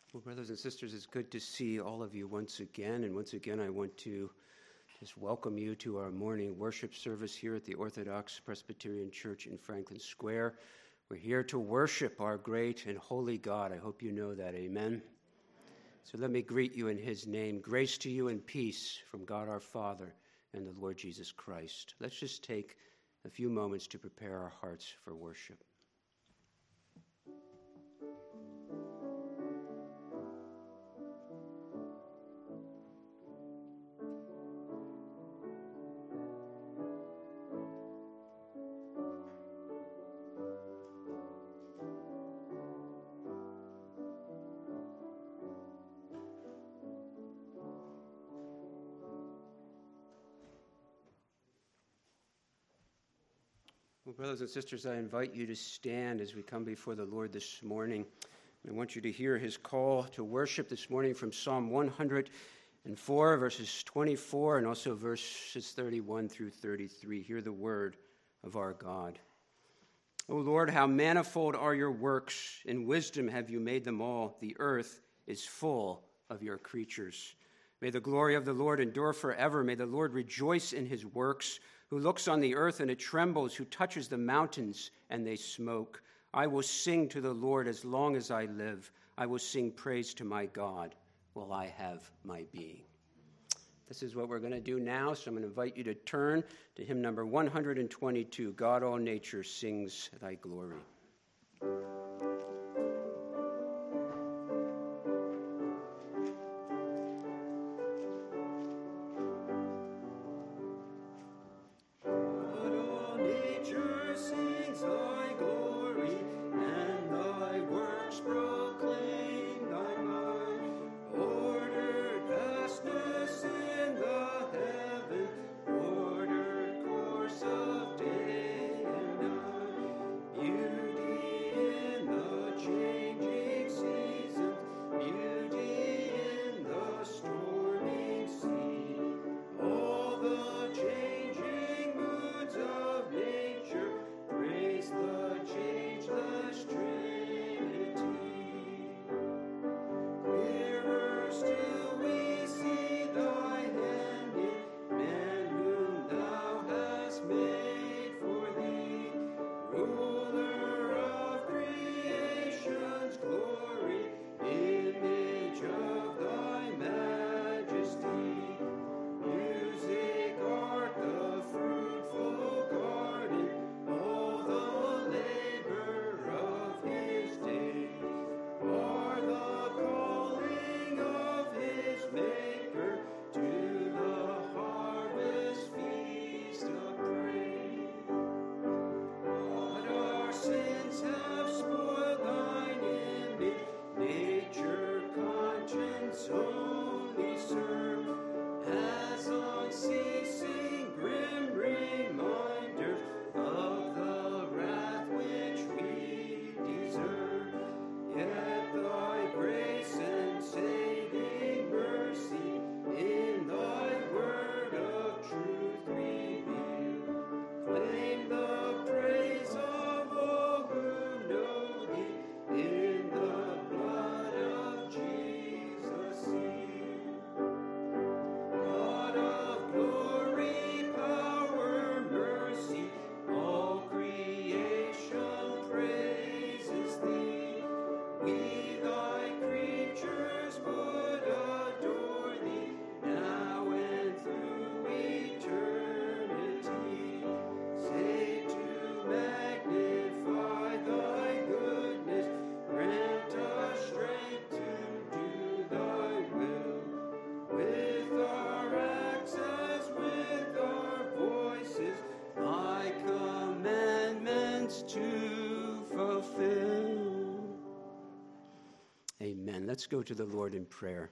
Well, brothers and sisters, it's good to see all of you once again. And once again, I want to just welcome you to our morning worship service here at the Orthodox Presbyterian Church in Franklin Square. We're here to worship our great and holy God. I hope you know that. Amen. So let me greet you in his name. Grace to you and peace from God our Father and the Lord Jesus Christ. Let's just take a few moments to prepare our hearts for worship. Well, brothers and sisters, I invite you to stand as we come before the Lord this morning. I want you to hear his call to worship this morning from Psalm 104, verses 24, and also verses 31 through 33. Hear the word of our God. O Lord, how manifold are your works. In wisdom have you made them all. The earth is full of your creatures. May the glory of the Lord endure forever. May the Lord rejoice in his works, who looks on the earth and it trembles, who touches the mountains and they smoke. I will sing to the Lord as long as I live. I will sing praise to my God while I have my being. This is what we're going to do now, so I'm going to invite you to turn to hymn number 122, God All Nature Sings Thy Glory. Let's go to the Lord in prayer.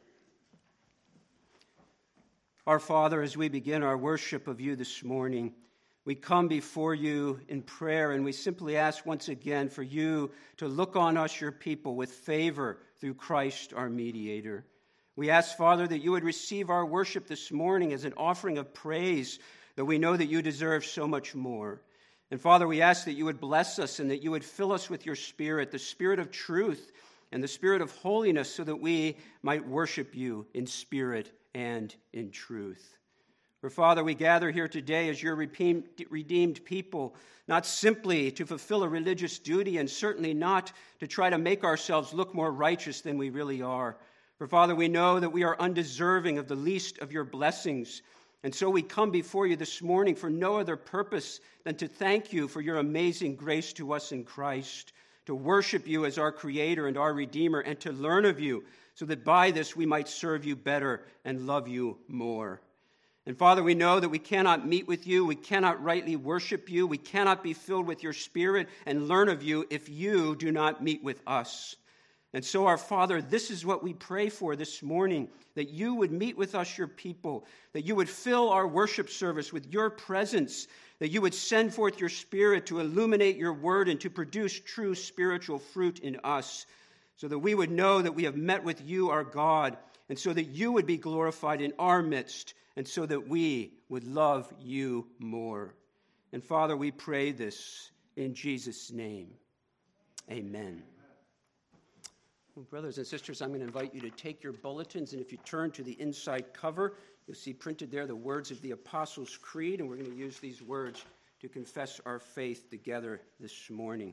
Our Father, as we begin our worship of you this morning, we come before you in prayer, and we simply ask once again for you to look on us, your people, with favor through Christ, our mediator. We ask, Father, that you would receive our worship this morning as an offering of praise, though we know that you deserve so much more. And Father, we ask that you would bless us and that you would fill us with your Spirit, the Spirit of truth, and the spirit of holiness, so that we might worship you in spirit and in truth. For Father, we gather here today as your redeemed people, not simply to fulfill a religious duty and certainly not to try to make ourselves look more righteous than we really are. For Father, we know that we are undeserving of the least of your blessings. And so we come before you this morning for no other purpose than to thank you for your amazing grace to us in Christ, to worship you as our Creator and our Redeemer, and to learn of you, so that by this we might serve you better and love you more. And Father, we know that we cannot meet with you, we cannot rightly worship you, we cannot be filled with your Spirit and learn of you if you do not meet with us. And so, our Father, this is what we pray for this morning, that you would meet with us, your people, that you would fill our worship service with your presence, that you would send forth your Spirit to illuminate your word and to produce true spiritual fruit in us, so that we would know that we have met with you, our God, and so that you would be glorified in our midst, and so that we would love you more. And Father, we pray this in Jesus' name. Amen. Well, brothers and sisters, I'm going to invite you to take your bulletins, and if you turn to the inside cover, you'll see printed there the words of the Apostles' Creed, and we're going to use these words to confess our faith together this morning.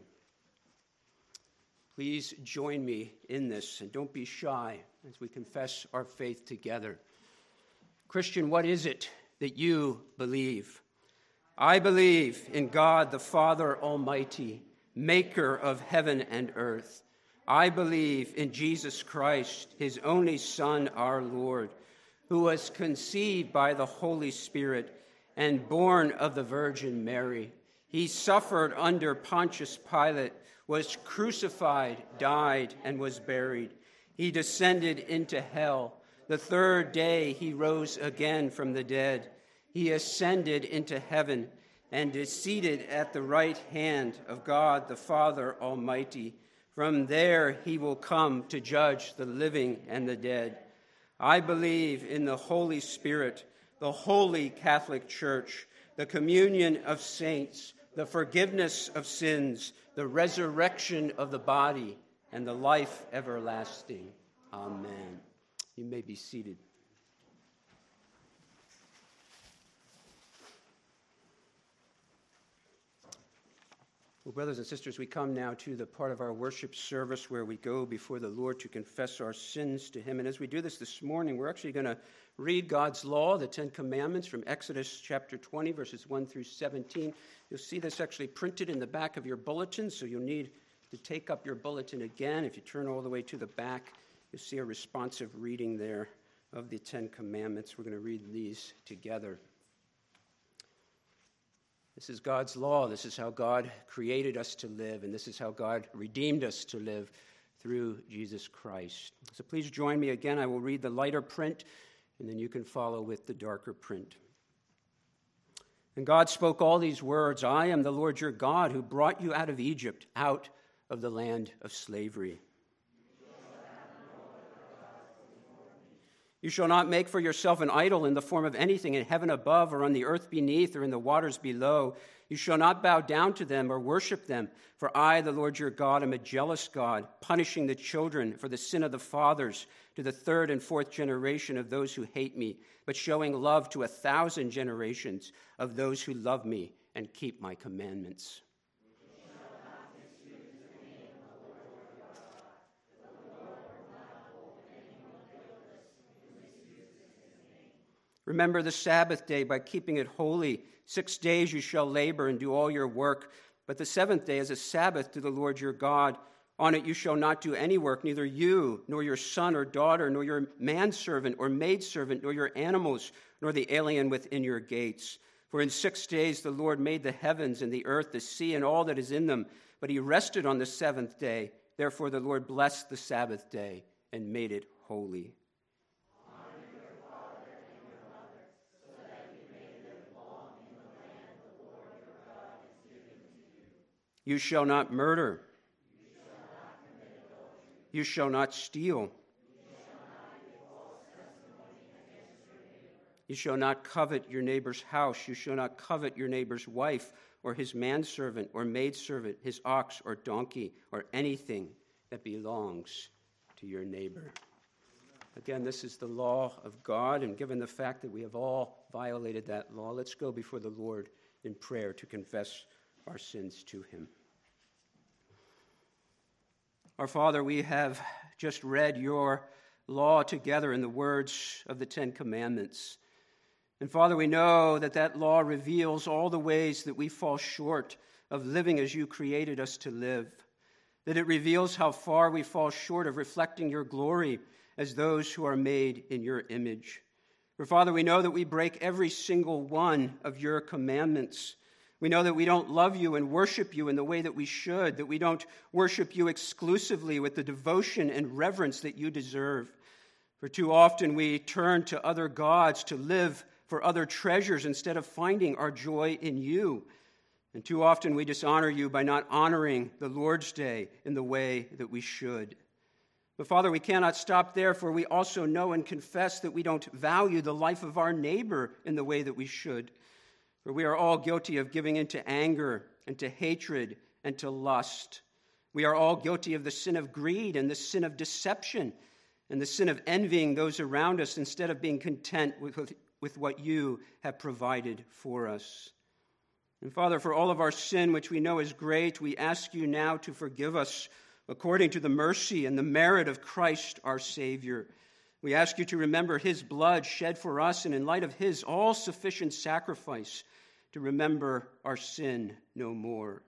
Please join me in this, and don't be shy as we confess our faith together. Christian, what is it that you believe? I believe in God the Father Almighty, maker of heaven and earth. I believe in Jesus Christ, his only Son, our Lord, who was conceived by the Holy Spirit and born of the Virgin Mary. He suffered under Pontius Pilate, was crucified, died, and was buried. He descended into hell. The third day he rose again from the dead. He ascended into heaven and is seated at the right hand of God the Father Almighty. From there he will come to judge the living and the dead. I believe in the Holy Spirit, the holy Catholic Church, the communion of saints, the forgiveness of sins, the resurrection of the body, and the life everlasting. Amen. You may be seated. Well, brothers and sisters, we come now to the part of our worship service where we go before the Lord to confess our sins to him. And as we do this morning, we're actually going to read God's law, the Ten Commandments, from Exodus chapter 20, verses 1 through 17. You'll see this actually printed in the back of your bulletin, so you'll need to take up your bulletin again. If you turn all the way to the back, you'll see a responsive reading there of the Ten Commandments. We're going to read these together. This is God's law. This is how God created us to live, and this is how God redeemed us to live through Jesus Christ. So please join me again. I will read the lighter print, and then you can follow with the darker print. And God spoke all these words, I am the Lord your God who brought you out of Egypt, out of the land of slavery. You shall not make for yourself an idol in the form of anything in heaven above or on the earth beneath or in the waters below. You shall not bow down to them or worship them. For I, the Lord your God, am a jealous God, punishing the children for the sin of the fathers to the third and fourth generation of those who hate me, but showing love to 1,000 generations of those who love me and keep my commandments. Remember the Sabbath day by keeping it holy. 6 days you shall labor and do all your work, but the seventh day is a Sabbath to the Lord your God. On it you shall not do any work, neither you, nor your son or daughter, nor your manservant or maidservant, nor your animals, nor the alien within your gates. For in 6 days the Lord made the heavens and the earth, the sea, and all that is in them, but he rested on the seventh day. Therefore the Lord blessed the Sabbath day and made it holy. You shall not murder. You shall not steal. You shall not covet your neighbor's house. You shall not covet your neighbor's wife or his manservant or maidservant, his ox or donkey or anything that belongs to your neighbor. Again, this is the law of God, and given the fact that we have all violated that law, let's go before the Lord in prayer to confess our sins to him. Our Father, we have just read your law together in the words of the Ten Commandments. And Father, we know that that law reveals all the ways that we fall short of living as you created us to live, that it reveals how far we fall short of reflecting your glory as those who are made in your image. For Father, we know that we break every single one of your commandments. We know that we don't love you and worship you in the way that we should, that we don't worship you exclusively with the devotion and reverence that you deserve. For too often we turn to other gods to live for other treasures instead of finding our joy in you. And too often we dishonor you by not honoring the Lord's Day in the way that we should. But Father, we cannot stop there, for we also know and confess that we don't value the life of our neighbor in the way that we should. For we are all guilty of giving into anger and to hatred and to lust. We are all guilty of the sin of greed and the sin of deception and the sin of envying those around us instead of being content with what you have provided for us. And Father, for all of our sin, which we know is great, we ask you now to forgive us according to the mercy and the merit of Christ our Savior. We ask you to remember his blood shed for us, and in light of his all-sufficient sacrifice, to remember our sin no more.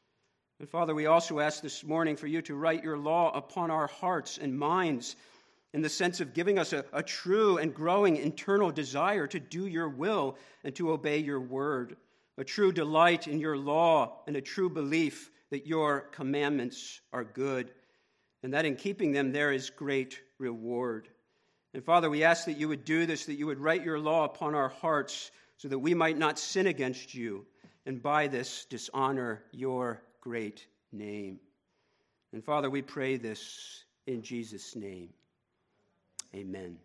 And Father, we also ask this morning for you to write your law upon our hearts and minds in the sense of giving us a true and growing internal desire to do your will and to obey your word, a true delight in your law and a true belief that your commandments are good, and that in keeping them there is great reward. And Father, we ask that you would do this, that you would write your law upon our hearts so that we might not sin against you, and by this dishonor your great name. And Father, we pray this in Jesus' name. Amen.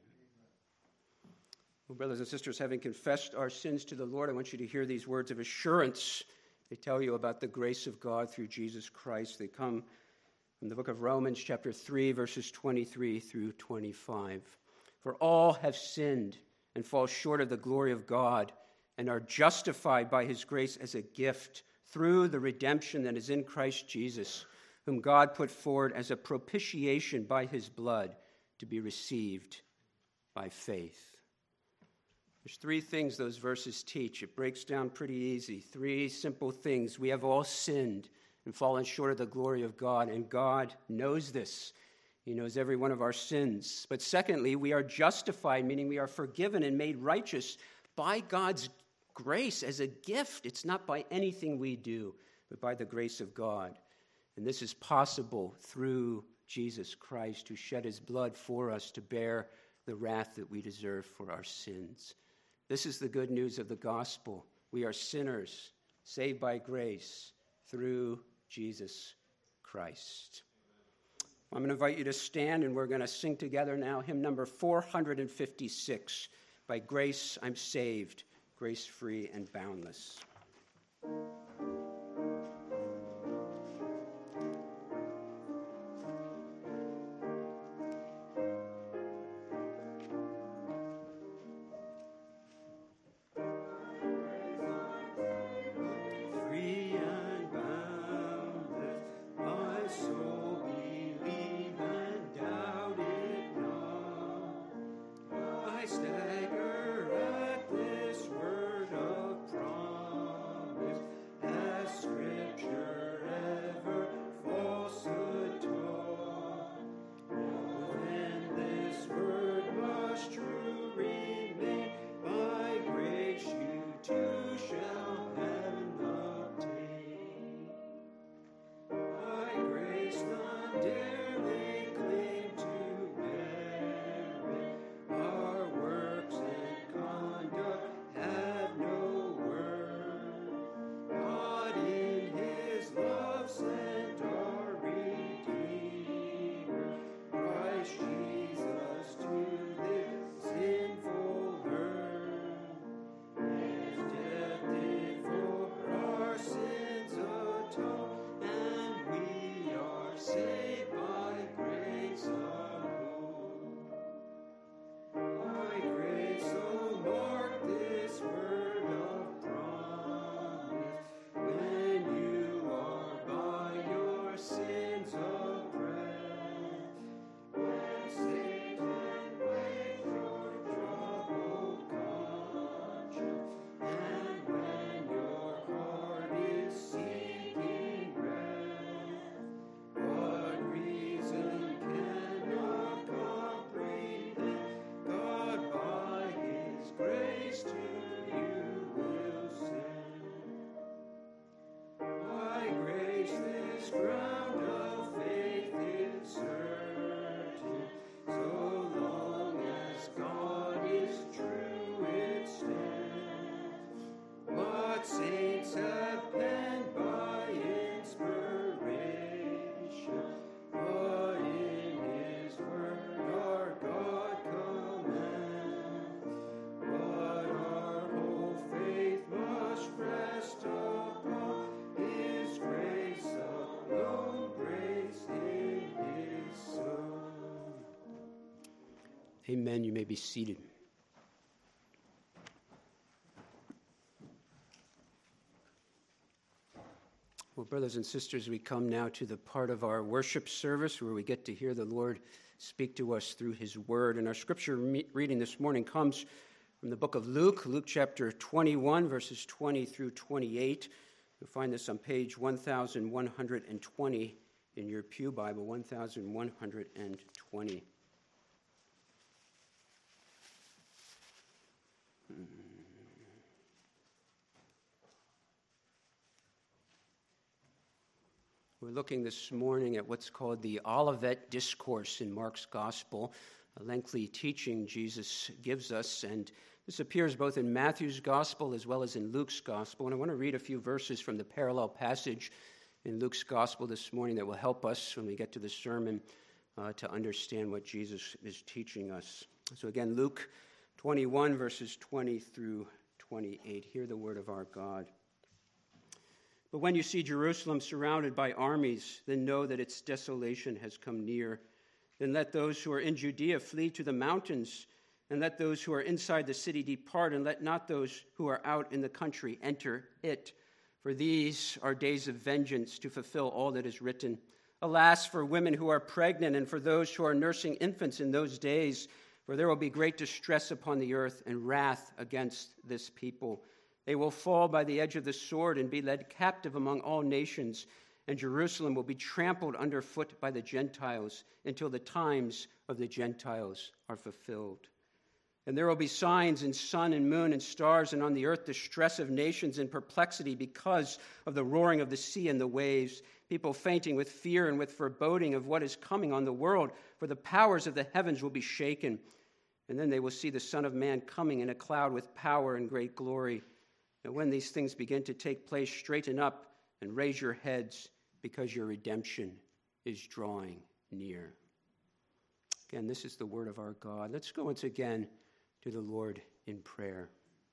Well, brothers and sisters, having confessed our sins to the Lord, I want you to hear these words of assurance. They tell you about the grace of God through Jesus Christ. They come from the book of Romans, chapter 3, verses 23 through 25. For all have sinned and fall short of the glory of God and are justified by his grace as a gift through the redemption that is in Christ Jesus, whom God put forward as a propitiation by his blood to be received by faith. There's three things those verses teach. It breaks down pretty easy. Three simple things. We have all sinned and fallen short of the glory of God, and God knows this. He knows every one of our sins. But secondly, we are justified, meaning we are forgiven and made righteous by God's grace as a gift. It's not by anything we do, but by the grace of God. And this is possible through Jesus Christ, who shed his blood for us to bear the wrath that we deserve for our sins. This is the good news of the gospel. We are sinners, saved by grace through Jesus Christ. I'm going to invite you to stand, and we're going to sing together now hymn number 456, By Grace I'm Saved, Grace Free and Boundless. Stagger at this word of promise. grace to you will send. By grace this ground of faith is certain, so long as God is true it stands. What saints have penned by inspiration, what in his word our God commands, what our whole faith must rest upon, his grace alone, grace in his Son. Amen. You may be seated. Well, brothers and sisters, we come now to the part of our worship service where we get to hear the Lord speak to us through his word. And our scripture reading this morning comes from the book of Luke, Luke chapter 21, verses 20 through 28. You'll find this on page 1120 in your pew Bible, 1120. We're looking this morning at what's called the Olivet Discourse in Mark's Gospel, a lengthy teaching Jesus gives us, and this appears both in Matthew's Gospel as well as in Luke's Gospel. And I want to read a few verses from the parallel passage in Luke's Gospel this morning that will help us when we get to the sermon to understand what Jesus is teaching us. So again, Luke 21, verses 20 through 28. Hear the word of our God. But when you see Jerusalem surrounded by armies, then know that its desolation has come near. Then let those who are in Judea flee to the mountains, and let those who are inside the city depart, and let not those who are out in the country enter it. For these are days of vengeance, to fulfill all that is written. Alas, for women who are pregnant, and for those who are nursing infants in those days, for there will be great distress upon the earth and wrath against this people. They will fall by the edge of the sword and be led captive among all nations, and Jerusalem will be trampled underfoot by the Gentiles until the times of the Gentiles are fulfilled. And there will be signs in sun and moon and stars, and on the earth distress of nations and perplexity because of the roaring of the sea and the waves, people fainting with fear and with foreboding of what is coming on the world, for the powers of the heavens will be shaken. And then they will see the Son of Man coming in a cloud with power and great glory. And when these things begin to take place, straighten up and raise your heads, because your redemption is drawing near. Again, this is the word of our God. Let's go once again to the Lord in prayer.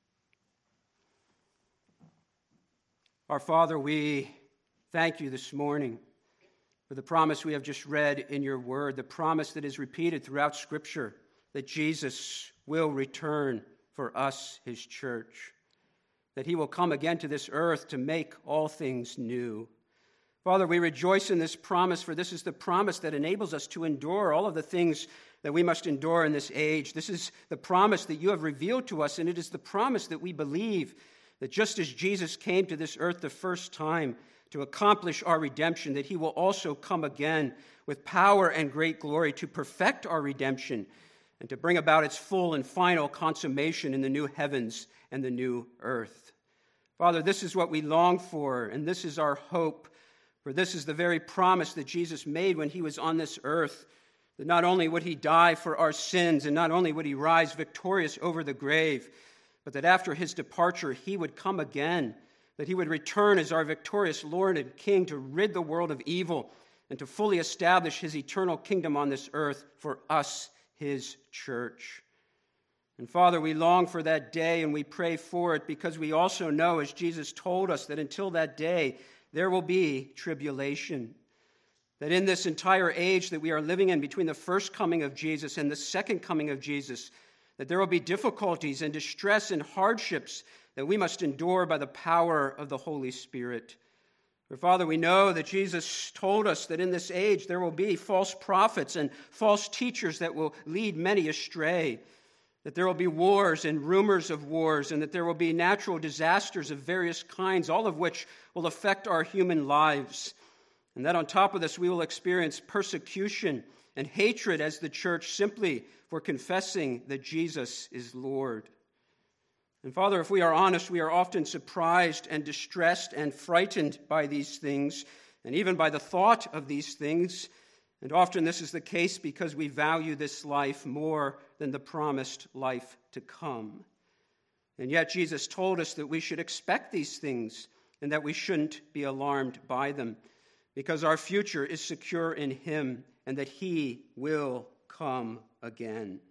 Our Father, we thank you this morning for the promise we have just read in your word, the promise that is repeated throughout Scripture, that Jesus will return for us, his church, that he will come again to this earth to make all things new. Father, we rejoice in this promise, for this is the promise that enables us to endure all of the things that we must endure in this age. This is the promise that you have revealed to us, and it is the promise that we believe, that just as Jesus came to this earth the first time to accomplish our redemption, that he will also come again with power and great glory to perfect our redemption and to bring about its full and final consummation in the new heavens and the new earth. Father, this is what we long for, and this is our hope, for this is the very promise that Jesus made when he was on this earth, that not only would he die for our sins, and not only would he rise victorious over the grave, but that after his departure he would come again, that he would return as our victorious Lord and King to rid the world of evil and to fully establish his eternal kingdom on this earth for us, his church. And Father, we long for that day and we pray for it, because we also know, as Jesus told us, that until that day there will be tribulation. That in this entire age that we are living in, between the first coming of Jesus and the second coming of Jesus, that there will be difficulties and distress and hardships that we must endure by the power of the Holy Spirit. For Father, we know that Jesus told us that in this age there will be false prophets and false teachers that will lead many astray, that there will be wars and rumors of wars, and that there will be natural disasters of various kinds, all of which will affect our human lives. And that on top of this, we will experience persecution and hatred as the church simply for confessing that Jesus is Lord. And Father, if we are honest, we are often surprised and distressed and frightened by these things, and even by the thought of these things. And often this is the case because we value this life more than the promised life to come. And yet Jesus told us that we should expect these things and that we shouldn't be alarmed by them, because our future is secure in him and that he will come again.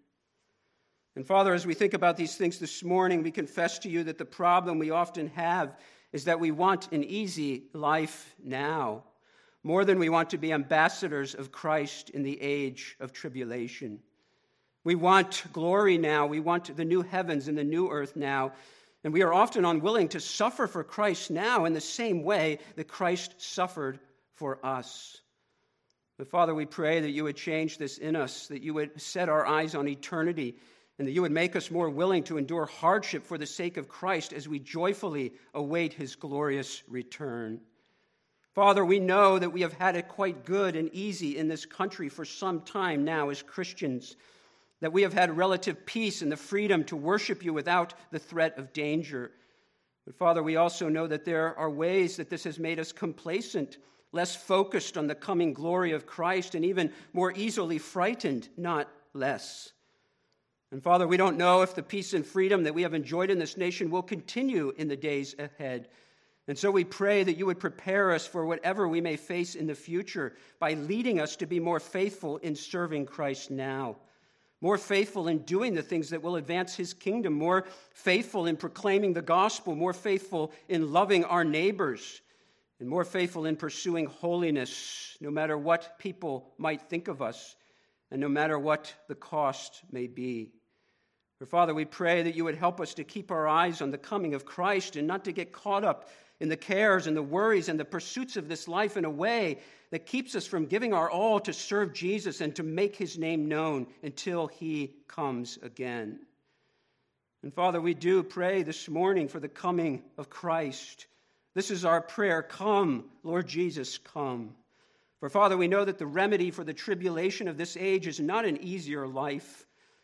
And Father, as we think about these things this morning, we confess to you that the problem we often have is that we want an easy life now, more than we want to be ambassadors of Christ in the age of tribulation. We want glory now. We want the new heavens and the new earth now. And we are often unwilling to suffer for Christ now in the same way that Christ suffered for us. But Father, we pray that you would change this in us, that you would set our eyes on eternity, and that you would make us more willing to endure hardship for the sake of Christ as we joyfully await his glorious return. Father, we know that we have had it quite good and easy in this country for some time now as Christians, that we have had relative peace and the freedom to worship you without the threat of danger. But Father, we also know that there are ways that this has made us complacent, less focused on the coming glory of Christ, and even more easily frightened, not less. And Father, we don't know if the peace and freedom that we have enjoyed in this nation will continue in the days ahead. And so we pray that you would prepare us for whatever we may face in the future by leading us to be more faithful in serving Christ now, more faithful in doing the things that will advance his kingdom, more faithful in proclaiming the gospel, more faithful in loving our neighbors, and more faithful in pursuing holiness, no matter what people might think of us, and no matter what the cost may be. For Father, we pray that you would help us to keep our eyes on the coming of Christ and not to get caught up in the cares and the worries and the pursuits of this life in a way that keeps us from giving our all to serve Jesus and to make his name known until he comes again. And Father, we do pray this morning for the coming of Christ. This is our prayer. Come, Lord Jesus, come. For Father, we know that the remedy for the tribulation of this age is not an easier life,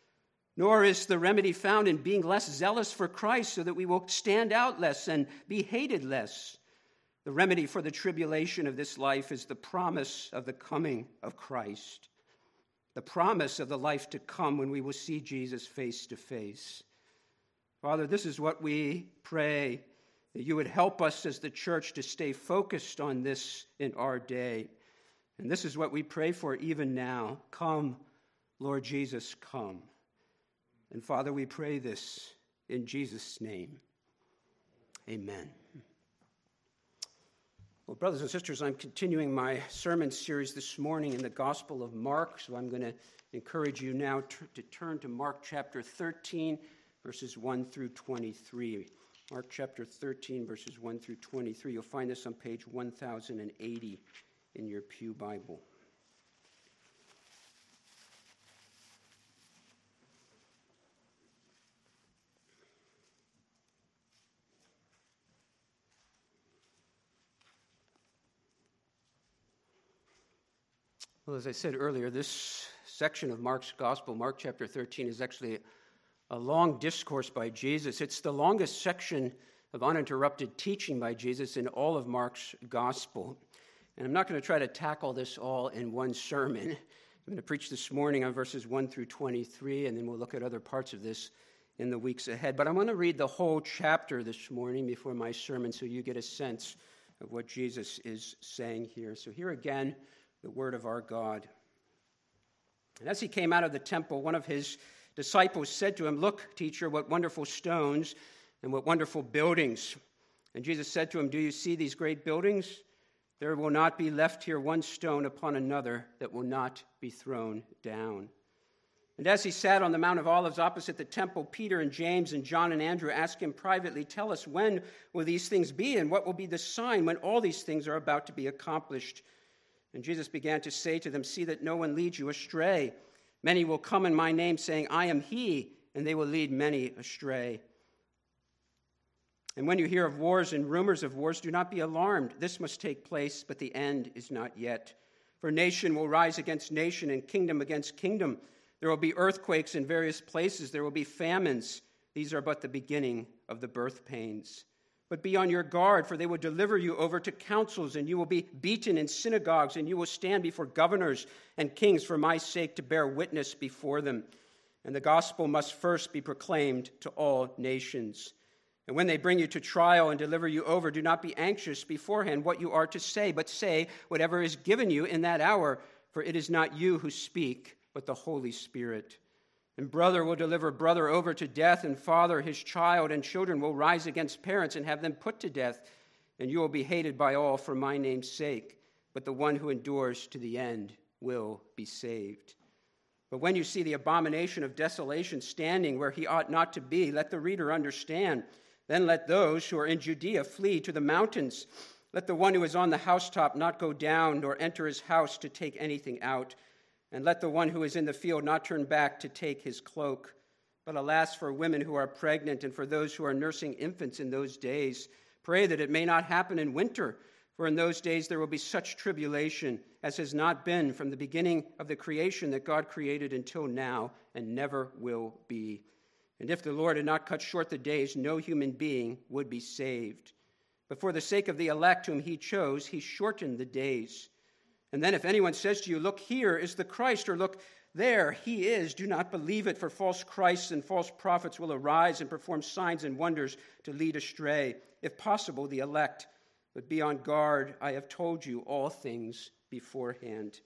nor is the remedy found in being less zealous for Christ so that we will stand out less and be hated less. The remedy for the tribulation of this life is the promise of the coming of Christ, the promise of the life to come when we will see Jesus face to face. Father, this is what we pray, that you would help us as the church to stay focused on this in our day. And this is what we pray for even now. Come, Lord Jesus, come. And Father, we pray this in Jesus' name. Amen. Well, brothers and sisters, I'm continuing my sermon series this morning in the Gospel of Mark, so I'm going to encourage you now to turn to Mark chapter 13, verses 1 through 23. Mark chapter 13, verses 1 through 23. You'll find this on page 1080 in your pew Bible. Well, as I said earlier, this section of Mark's Gospel, Mark chapter 13, is actually a long discourse by Jesus. It's the longest section of uninterrupted teaching by Jesus in all of Mark's Gospel. And I'm not going to try to tackle this all in one sermon. I'm going to preach this morning on verses 1 through 23, and then we'll look at other parts of this in the weeks ahead. But I'm going to read the whole chapter this morning before my sermon so you get a sense of what Jesus is saying here. So here again, the word of our God. And as he came out of the temple, one of his disciples said to him, "Look, teacher, what wonderful stones and what wonderful buildings." And Jesus said to him, "Do you see these great buildings? There will not be left here one stone upon another that will not be thrown down." And as he sat on the Mount of Olives opposite the temple, Peter and James and John and Andrew asked him privately, "Tell us, when will these things be, and what will be the sign when all these things are about to be accomplished?" And Jesus began to say to them, "See that no one leads you astray. Many will come in my name, saying, 'I am he,' and they will lead many astray. And when you hear of wars and rumors of wars, do not be alarmed. This must take place, but the end is not yet. For nation will rise against nation and kingdom against kingdom. There will be earthquakes in various places. There will be famines. These are but the beginning of the birth pains. But be on your guard, for they will deliver you over to councils, and you will be beaten in synagogues, and you will stand before governors and kings for my sake to bear witness before them. And the gospel must first be proclaimed to all nations. And when they bring you to trial and deliver you over, do not be anxious beforehand what you are to say, but say whatever is given you in that hour, for it is not you who speak, but the Holy Spirit. And brother will deliver brother over to death, and father his child, and children will rise against parents and have them put to death. And you will be hated by all for my name's sake, but the one who endures to the end will be saved. But when you see the abomination of desolation standing where he ought not to be, let the reader understand. Then let those who are in Judea flee to the mountains. Let the one who is on the housetop not go down nor enter his house to take anything out. And let the one who is in the field not turn back to take his cloak. But alas for women who are pregnant and for those who are nursing infants in those days. Pray that it may not happen in winter, for in those days there will be such tribulation as has not been from the beginning of the creation that God created until now and never will be. And if the Lord had not cut short the days, no human being would be saved. But for the sake of the elect whom he chose, he shortened the days. And then if anyone says to you, look, here is the Christ, or look, there he is, do not believe it, for false Christs and false prophets will arise and perform signs and wonders to lead astray, if possible, the elect. But be on guard, I have told you all things beforehand.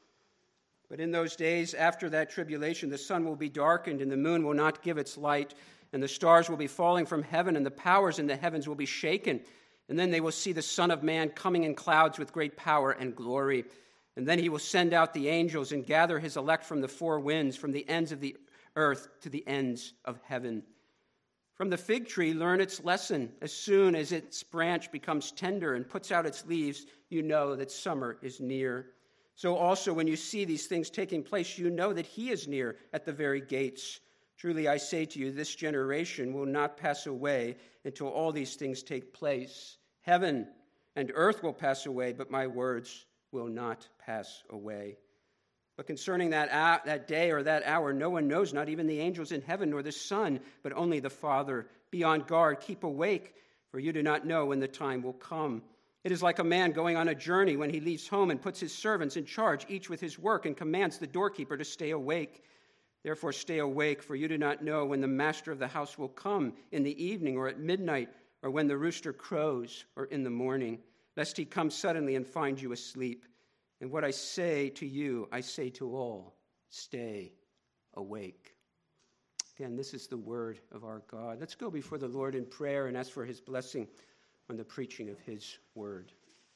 But in those days, after that tribulation, the sun will be darkened, and the moon will not give its light, and the stars will be falling from heaven, and the powers in the heavens will be shaken. And then they will see the Son of Man coming in clouds with great power and glory. And then he will send out the angels and gather his elect from the four winds, from the ends of the earth to the ends of heaven. From the fig tree, learn its lesson. As soon as its branch becomes tender and puts out its leaves, you know that summer is near. So also, when you see these things taking place, you know that he is near at the very gates. Truly, I say to you, this generation will not pass away until all these things take place. Heaven and earth will pass away, but my words will not pass away. But concerning that day or that hour, no one knows, not even the angels in heaven nor the Son, but only the Father. Be on guard, keep awake, for you do not know when the time will come. It is like a man going on a journey when he leaves home and puts his servants in charge, each with his work, and commands the doorkeeper to stay awake. Therefore stay awake, for you do not know when the master of the house will come, in the evening or at midnight, or when the rooster crows, or in the morning, lest he come suddenly and find you asleep. And what I say to you, I say to all, stay awake. Again, this is the word of our God. Let's go before the Lord in prayer and ask for his blessing on the preaching of his word.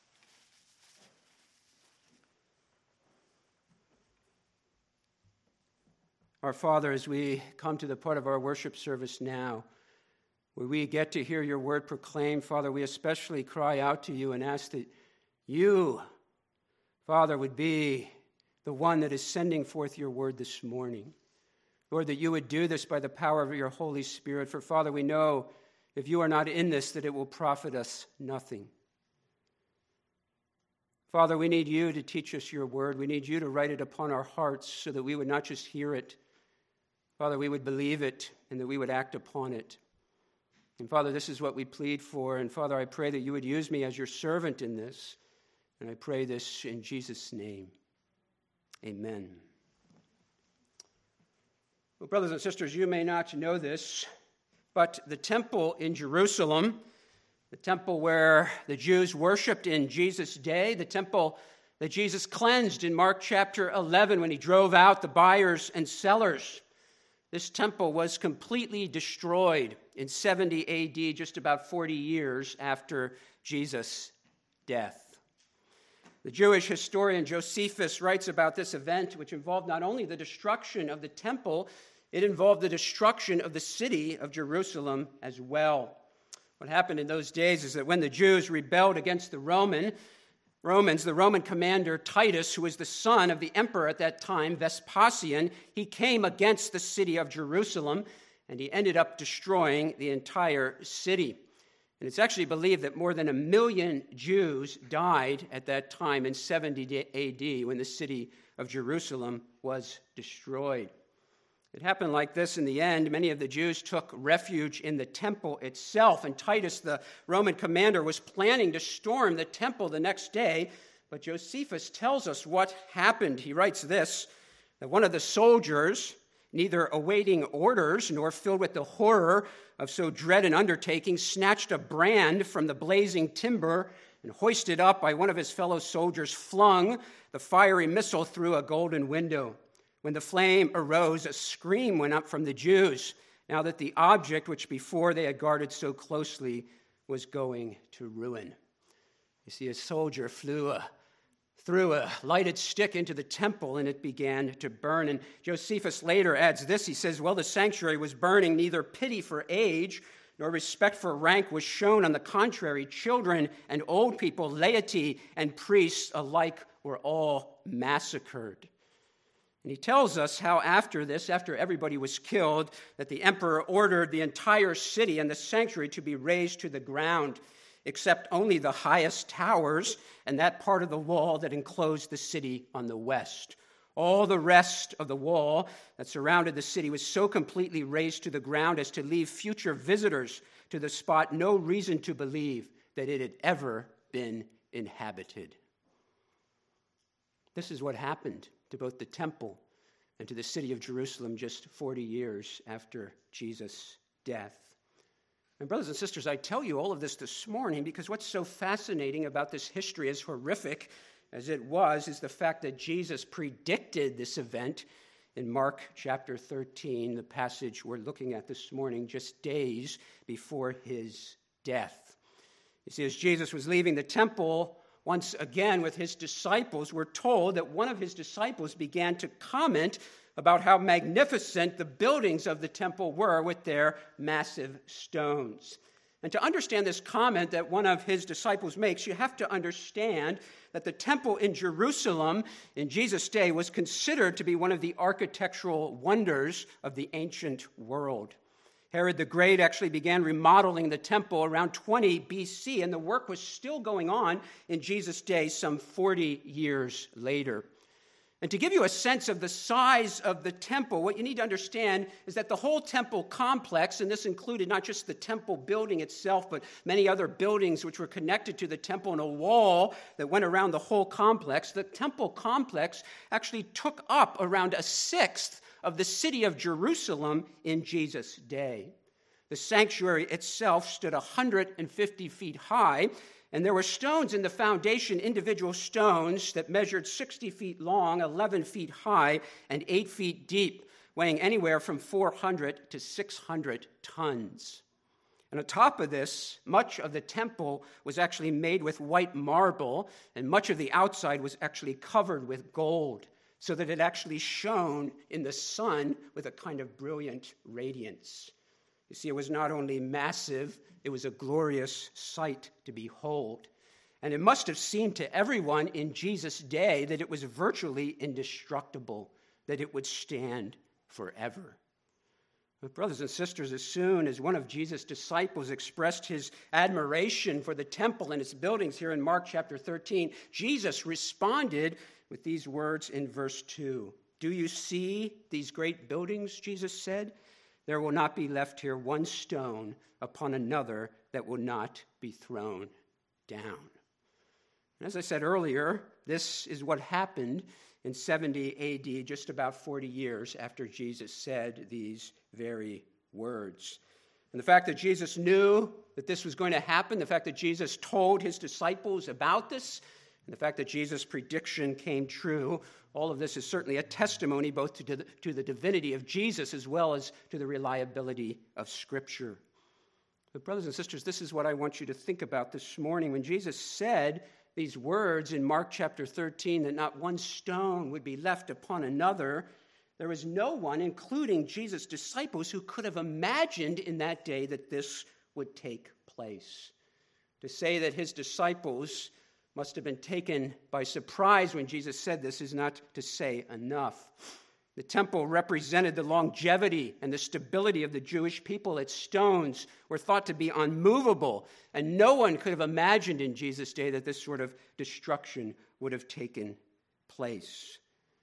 Our Father, as we come to the part of our worship service now, where we get to hear your word proclaimed, Father, we especially cry out to you and ask that you, Father, would be the one that is sending forth your word this morning. Lord, that you would do this by the power of your Holy Spirit. For, Father, we know if you are not in this, that it will profit us nothing. Father, we need you to teach us your word. We need you to write it upon our hearts so that we would not just hear it. Father, we would believe it and that we would act upon it. And Father, this is what we plead for. And Father, I pray that you would use me as your servant in this. And I pray this in Jesus' name. Amen. Well, brothers and sisters, you may not know this, but the temple in Jerusalem, the temple where the Jews worshiped in Jesus' day, the temple that Jesus cleansed in Mark chapter 11 when he drove out the buyers and sellers, this temple was completely destroyed in 70 A.D., just about 40 years after Jesus' death. The Jewish historian Josephus writes about this event, which involved not only the destruction of the temple, it involved the destruction of the city of Jerusalem as well. What happened in those days is that when the Jews rebelled against the Romans, the Roman commander Titus, who was the son of the emperor at that time, Vespasian, he came against the city of Jerusalem, and he ended up destroying the entire city. And it's actually believed that more than 1 million Jews died at that time in 70 A.D. when the city of Jerusalem was destroyed. It happened like this in the end. Many of the Jews took refuge in the temple itself, and Titus, the Roman commander, was planning to storm the temple the next day. But Josephus tells us what happened. He writes this, that one of the soldiers, neither awaiting orders nor filled with the horror of so dread an undertaking, snatched a brand from the blazing timber and, hoisted up by one of his fellow soldiers, flung the fiery missile through a golden window. When the flame arose, a scream went up from the Jews, now that the object which before they had guarded so closely was going to ruin. You see, a soldier threw a lighted stick into the temple, and it began to burn. And Josephus later adds this. He says, well, the sanctuary was burning. Neither pity for age nor respect for rank was shown. On the contrary, children and old people, laity and priests alike were all massacred. And he tells us how after this, after everybody was killed, that the emperor ordered the entire city and the sanctuary to be razed to the ground, except only the highest towers and that part of the wall that enclosed the city on the west. All the rest of the wall that surrounded the city was so completely razed to the ground as to leave future visitors to the spot no reason to believe that it had ever been inhabited. This is what happened to both the temple and to the city of Jerusalem just 40 years after Jesus' death. And brothers and sisters, I tell you all of this morning because what's so fascinating about this history, as horrific as it was, is the fact that Jesus predicted this event in Mark chapter 13, the passage we're looking at this morning, just days before his death. You see, as Jesus was leaving the temple, once again with his disciples, we're told that one of his disciples began to comment about how magnificent the buildings of the temple were with their massive stones. And to understand this comment that one of his disciples makes, you have to understand that the temple in Jerusalem in Jesus' day was considered to be one of the architectural wonders of the ancient world. Herod the Great actually began remodeling the temple around 20 BC, and the work was still going on in Jesus' day some 40 years later. And to give you a sense of the size of the temple, what you need to understand is that the whole temple complex, and this included not just the temple building itself, but many other buildings which were connected to the temple and a wall that went around the whole complex, the temple complex actually took up around a sixth of the city of Jerusalem in Jesus' day. The sanctuary itself stood 150 feet high, and there were stones in the foundation, individual stones that measured 60 feet long, 11 feet high, and 8 feet deep, weighing anywhere from 400 to 600 tons. And on top of this, much of the temple was actually made with white marble, and much of the outside was actually covered with gold, so that it actually shone in the sun with a kind of brilliant radiance. You see, it was not only massive, it was a glorious sight to behold. And it must have seemed to everyone in Jesus' day that it was virtually indestructible, that it would stand forever. But brothers and sisters, as soon as one of Jesus' disciples expressed his admiration for the temple and its buildings here in Mark chapter 13, Jesus responded with these words in verse 2. "Do you see these great buildings?" Jesus said. "There will not be left here one stone upon another that will not be thrown down." And as I said earlier, this is what happened in 70 AD, just about 40 years after Jesus said these very words. And the fact that Jesus knew that this was going to happen, the fact that Jesus told his disciples about this, and the fact that Jesus' prediction came true, all of this is certainly a testimony both to the divinity of Jesus as well as to the reliability of Scripture. But brothers and sisters, this is what I want you to think about this morning. When Jesus said these words in Mark chapter 13, that not one stone would be left upon another, there was no one, including Jesus' disciples, who could have imagined in that day that this would take place. To say that his disciples must have been taken by surprise when Jesus said this is not to say enough. The temple represented the longevity and the stability of the Jewish people. Its stones were thought to be unmovable, and no one could have imagined in Jesus' day that this sort of destruction would have taken place.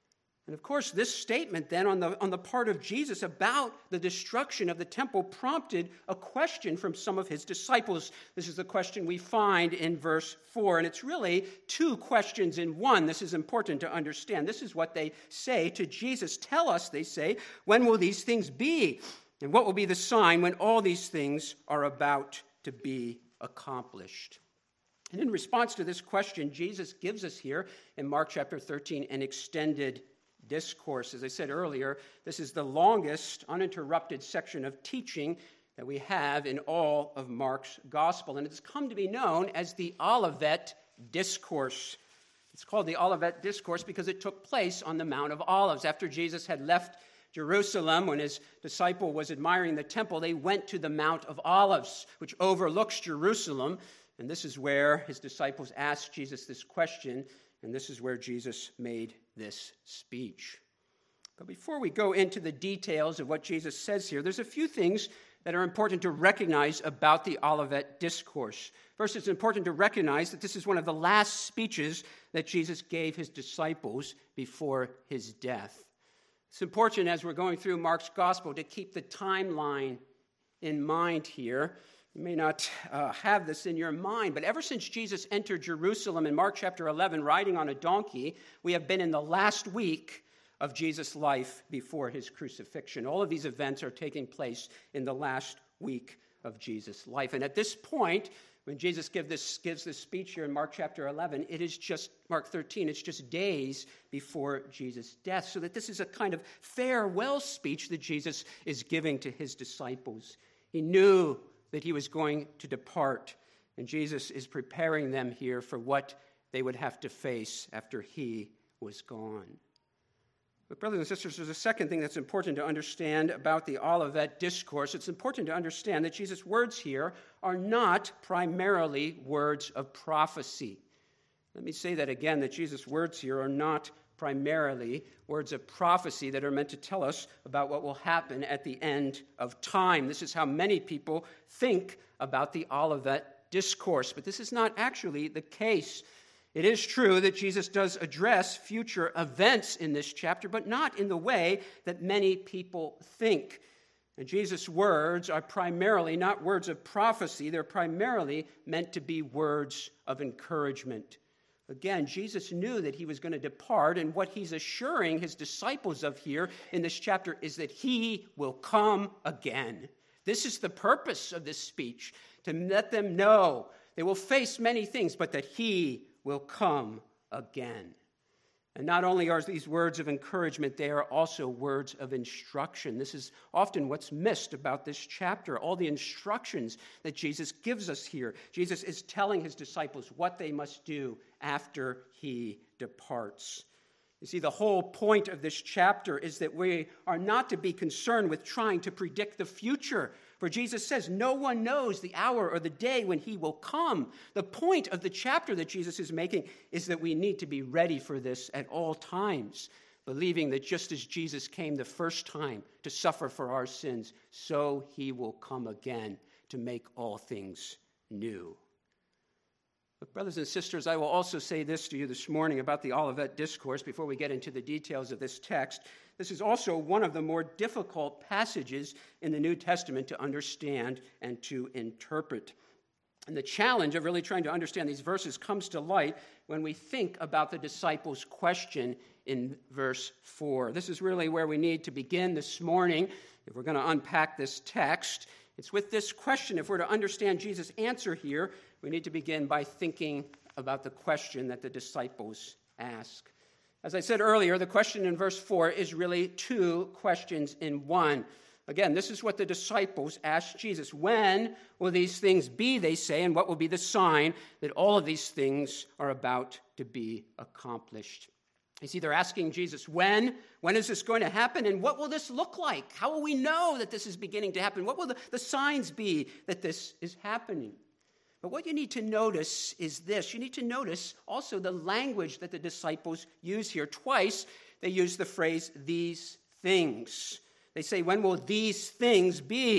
And of course, this statement then on the part of Jesus about the destruction of the temple prompted a question from some of his disciples. This is the question we find in verse 4, and it's really two questions in one. This is important to understand. This is what they say to Jesus. Tell us, they say, when will these things be? And what will be the sign when all these things are about to be accomplished? And in response to this question, Jesus gives us here in Mark chapter 13 an extended discourse. As I said earlier, this is the longest uninterrupted section of teaching that we have in all of Mark's gospel, and it's come to be known as the Olivet Discourse. It's called the Olivet Discourse because it took place on the Mount of Olives. After Jesus had left Jerusalem, when his disciple was admiring the temple, they went to the Mount of Olives, which overlooks Jerusalem, and this is where his disciples asked Jesus this question, and this is where Jesus made this speech. But before we go into the details of what Jesus says here, there's a few things that are important to recognize about the Olivet Discourse. First, it's important to recognize that this is one of the last speeches that Jesus gave his disciples before his death. It's important as we're going through Mark's gospel to keep the timeline in mind here. You may not have this in your mind, but ever since Jesus entered Jerusalem in Mark chapter 11, riding on a donkey, we have been in the last week of Jesus' life before his crucifixion. All of these events are taking place in the last week of Jesus' life. And at this point, when Jesus gives this speech here in Mark chapter 11, it is just, Mark 13, it's just days before Jesus' death. So that this is a kind of farewell speech that Jesus is giving to his disciples. He knew that he was going to depart, and Jesus is preparing them here for what they would have to face after he was gone. But brothers and sisters, there's a second thing that's important to understand about the Olivet Discourse. It's important to understand that Jesus' words here are not primarily words of prophecy. Let me say that again, that Jesus' words here are not primarily words of prophecy that are meant to tell us about what will happen at the end of time. This is how many people think about the Olivet Discourse, but this is not actually the case. It is true that Jesus does address future events in this chapter, but not in the way that many people think. And Jesus' words are primarily not words of prophecy. They're primarily meant to be words of encouragement. Again, Jesus knew that he was going to depart, and what he's assuring his disciples of here in this chapter is that he will come again. This is the purpose of this speech, to let them know they will face many things, but that he will come again. And not only are these words of encouragement, they are also words of instruction. This is often what's missed about this chapter, all the instructions that Jesus gives us here. Jesus is telling his disciples what they must do after he departs. You see, the whole point of this chapter is that we are not to be concerned with trying to predict the future. For Jesus says, no one knows the hour or the day when he will come. The point of the chapter that Jesus is making is that we need to be ready for this at all times, believing that just as Jesus came the first time to suffer for our sins, so he will come again to make all things new. But brothers and sisters, I will also say this to you this morning about the Olivet Discourse before we get into the details of this text. This is also one of the more difficult passages in the New Testament to understand and to interpret. And the challenge of really trying to understand these verses comes to light when we think about the disciples' question in verse 4. This is really where we need to begin this morning if we're going to unpack this text. It's with this question, if we're to understand Jesus' answer here, we need to begin by thinking about the question that the disciples ask. As I said earlier, the question in verse 4 is really two questions in one. Again, this is what the disciples asked Jesus. When will these things be, they say, and what will be the sign that all of these things are about to be accomplished? You see, they're asking Jesus, when is this going to happen, and what will this look like? How will we know that this is beginning to happen? What will the signs be that this is happening? But what you need to notice is this. You need to notice also the language that the disciples use here. Twice they use the phrase, these things. They say, when will these things be?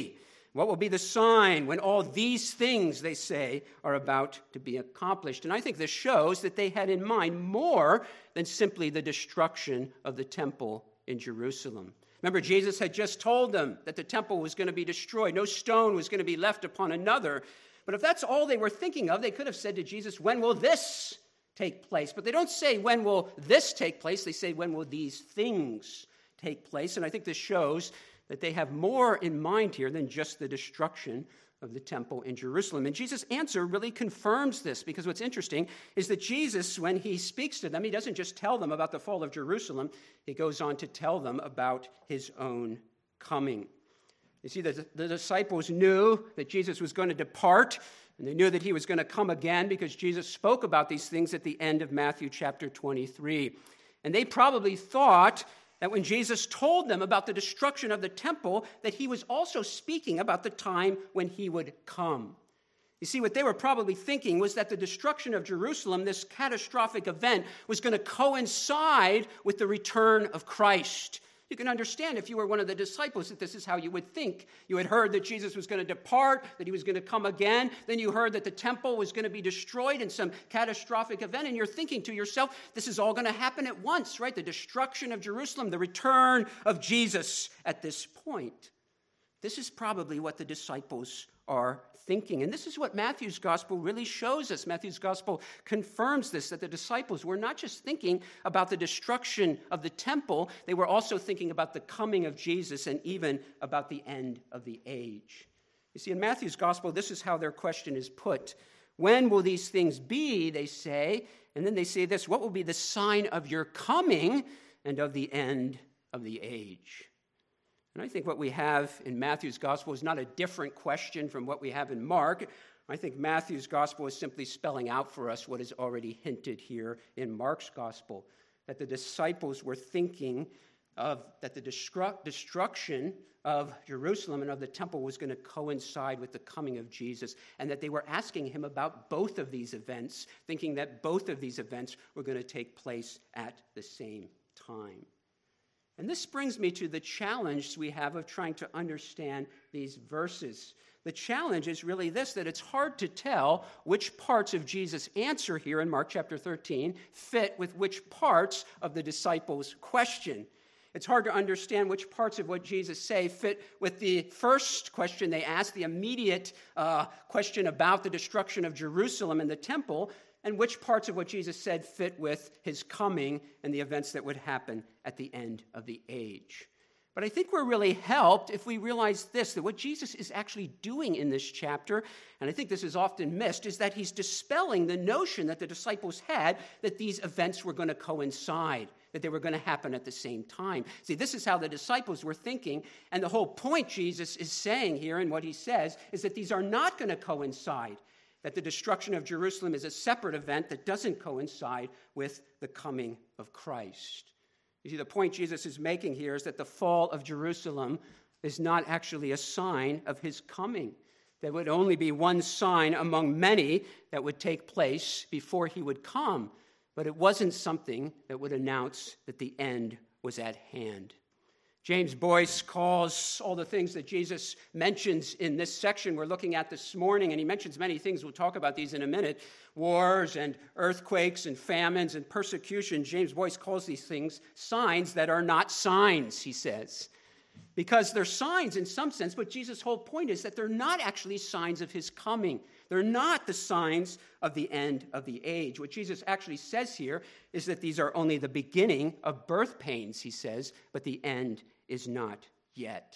What will be the sign when all these things, they say, are about to be accomplished? And I think this shows that they had in mind more than simply the destruction of the temple in Jerusalem. Remember, Jesus had just told them that the temple was going to be destroyed. No stone was going to be left upon another. But if that's all they were thinking of, they could have said to Jesus, when will this take place? But they don't say, when will this take place? They say, when will these things take place? And I think this shows that they have more in mind here than just the destruction of the temple in Jerusalem. And Jesus' answer really confirms this, because what's interesting is that Jesus, when he speaks to them, he doesn't just tell them about the fall of Jerusalem. He goes on to tell them about his own coming. You see, the disciples knew that Jesus was going to depart, and they knew that he was going to come again because Jesus spoke about these things at the end of Matthew chapter 23. And they probably thought that when Jesus told them about the destruction of the temple, that he was also speaking about the time when he would come. You see, what they were probably thinking was that the destruction of Jerusalem, this catastrophic event, was going to coincide with the return of Christ. You can understand if you were one of the disciples that this is how you would think. You had heard that Jesus was going to depart, that he was going to come again. Then you heard that the temple was going to be destroyed in some catastrophic event. And you're thinking to yourself, this is all going to happen at once, right? The destruction of Jerusalem, the return of Jesus at this point. This is probably what the disciples are thinking. And this is what Matthew's gospel really shows us. Matthew's gospel confirms this, that the disciples were not just thinking about the destruction of the temple, they were also thinking about the coming of Jesus and even about the end of the age. You see, in Matthew's gospel, this is how their question is put. When will these things be, they say, and then they say this, what will be the sign of your coming and of the end of the age? And I think what we have in Matthew's gospel is not a different question from what we have in Mark. I think Matthew's gospel is simply spelling out for us what is already hinted here in Mark's gospel, that the disciples were thinking of that the destruction of Jerusalem and of the temple was going to coincide with the coming of Jesus, and that they were asking him about both of these events, thinking that both of these events were going to take place at the same time. And this brings me to the challenge we have of trying to understand these verses. The challenge is really this, that it's hard to tell which parts of Jesus' answer here in Mark chapter 13 fit with which parts of the disciples' question. It's hard to understand which parts of what Jesus say fit with the first question they asked, the immediate question about the destruction of Jerusalem and the temple, and which parts of what Jesus said fit with his coming and the events that would happen at the end of the age. But I think we're really helped if we realize this, that what Jesus is actually doing in this chapter, and I think this is often missed, is that he's dispelling the notion that the disciples had that these events were going to coincide, that they were going to happen at the same time. See, this is how the disciples were thinking, and the whole point Jesus is saying here and what he says is that these are not going to coincide, that the destruction of Jerusalem is a separate event that doesn't coincide with the coming of Christ. You see, the point Jesus is making here is that the fall of Jerusalem is not actually a sign of his coming. There would only be one sign among many that would take place before he would come, but it wasn't something that would announce that the end was at hand. James Boyce calls all the things that Jesus mentions in this section we're looking at this morning, and he mentions many things, we'll talk about these in a minute, wars and earthquakes and famines and persecution. James Boyce calls these things signs that are not signs, he says, because they're signs in some sense, but Jesus' whole point is that they're not actually signs of his coming. They're not the signs of the end of the age. What Jesus actually says here is that these are only the beginning of birth pains, he says, but the end is not yet.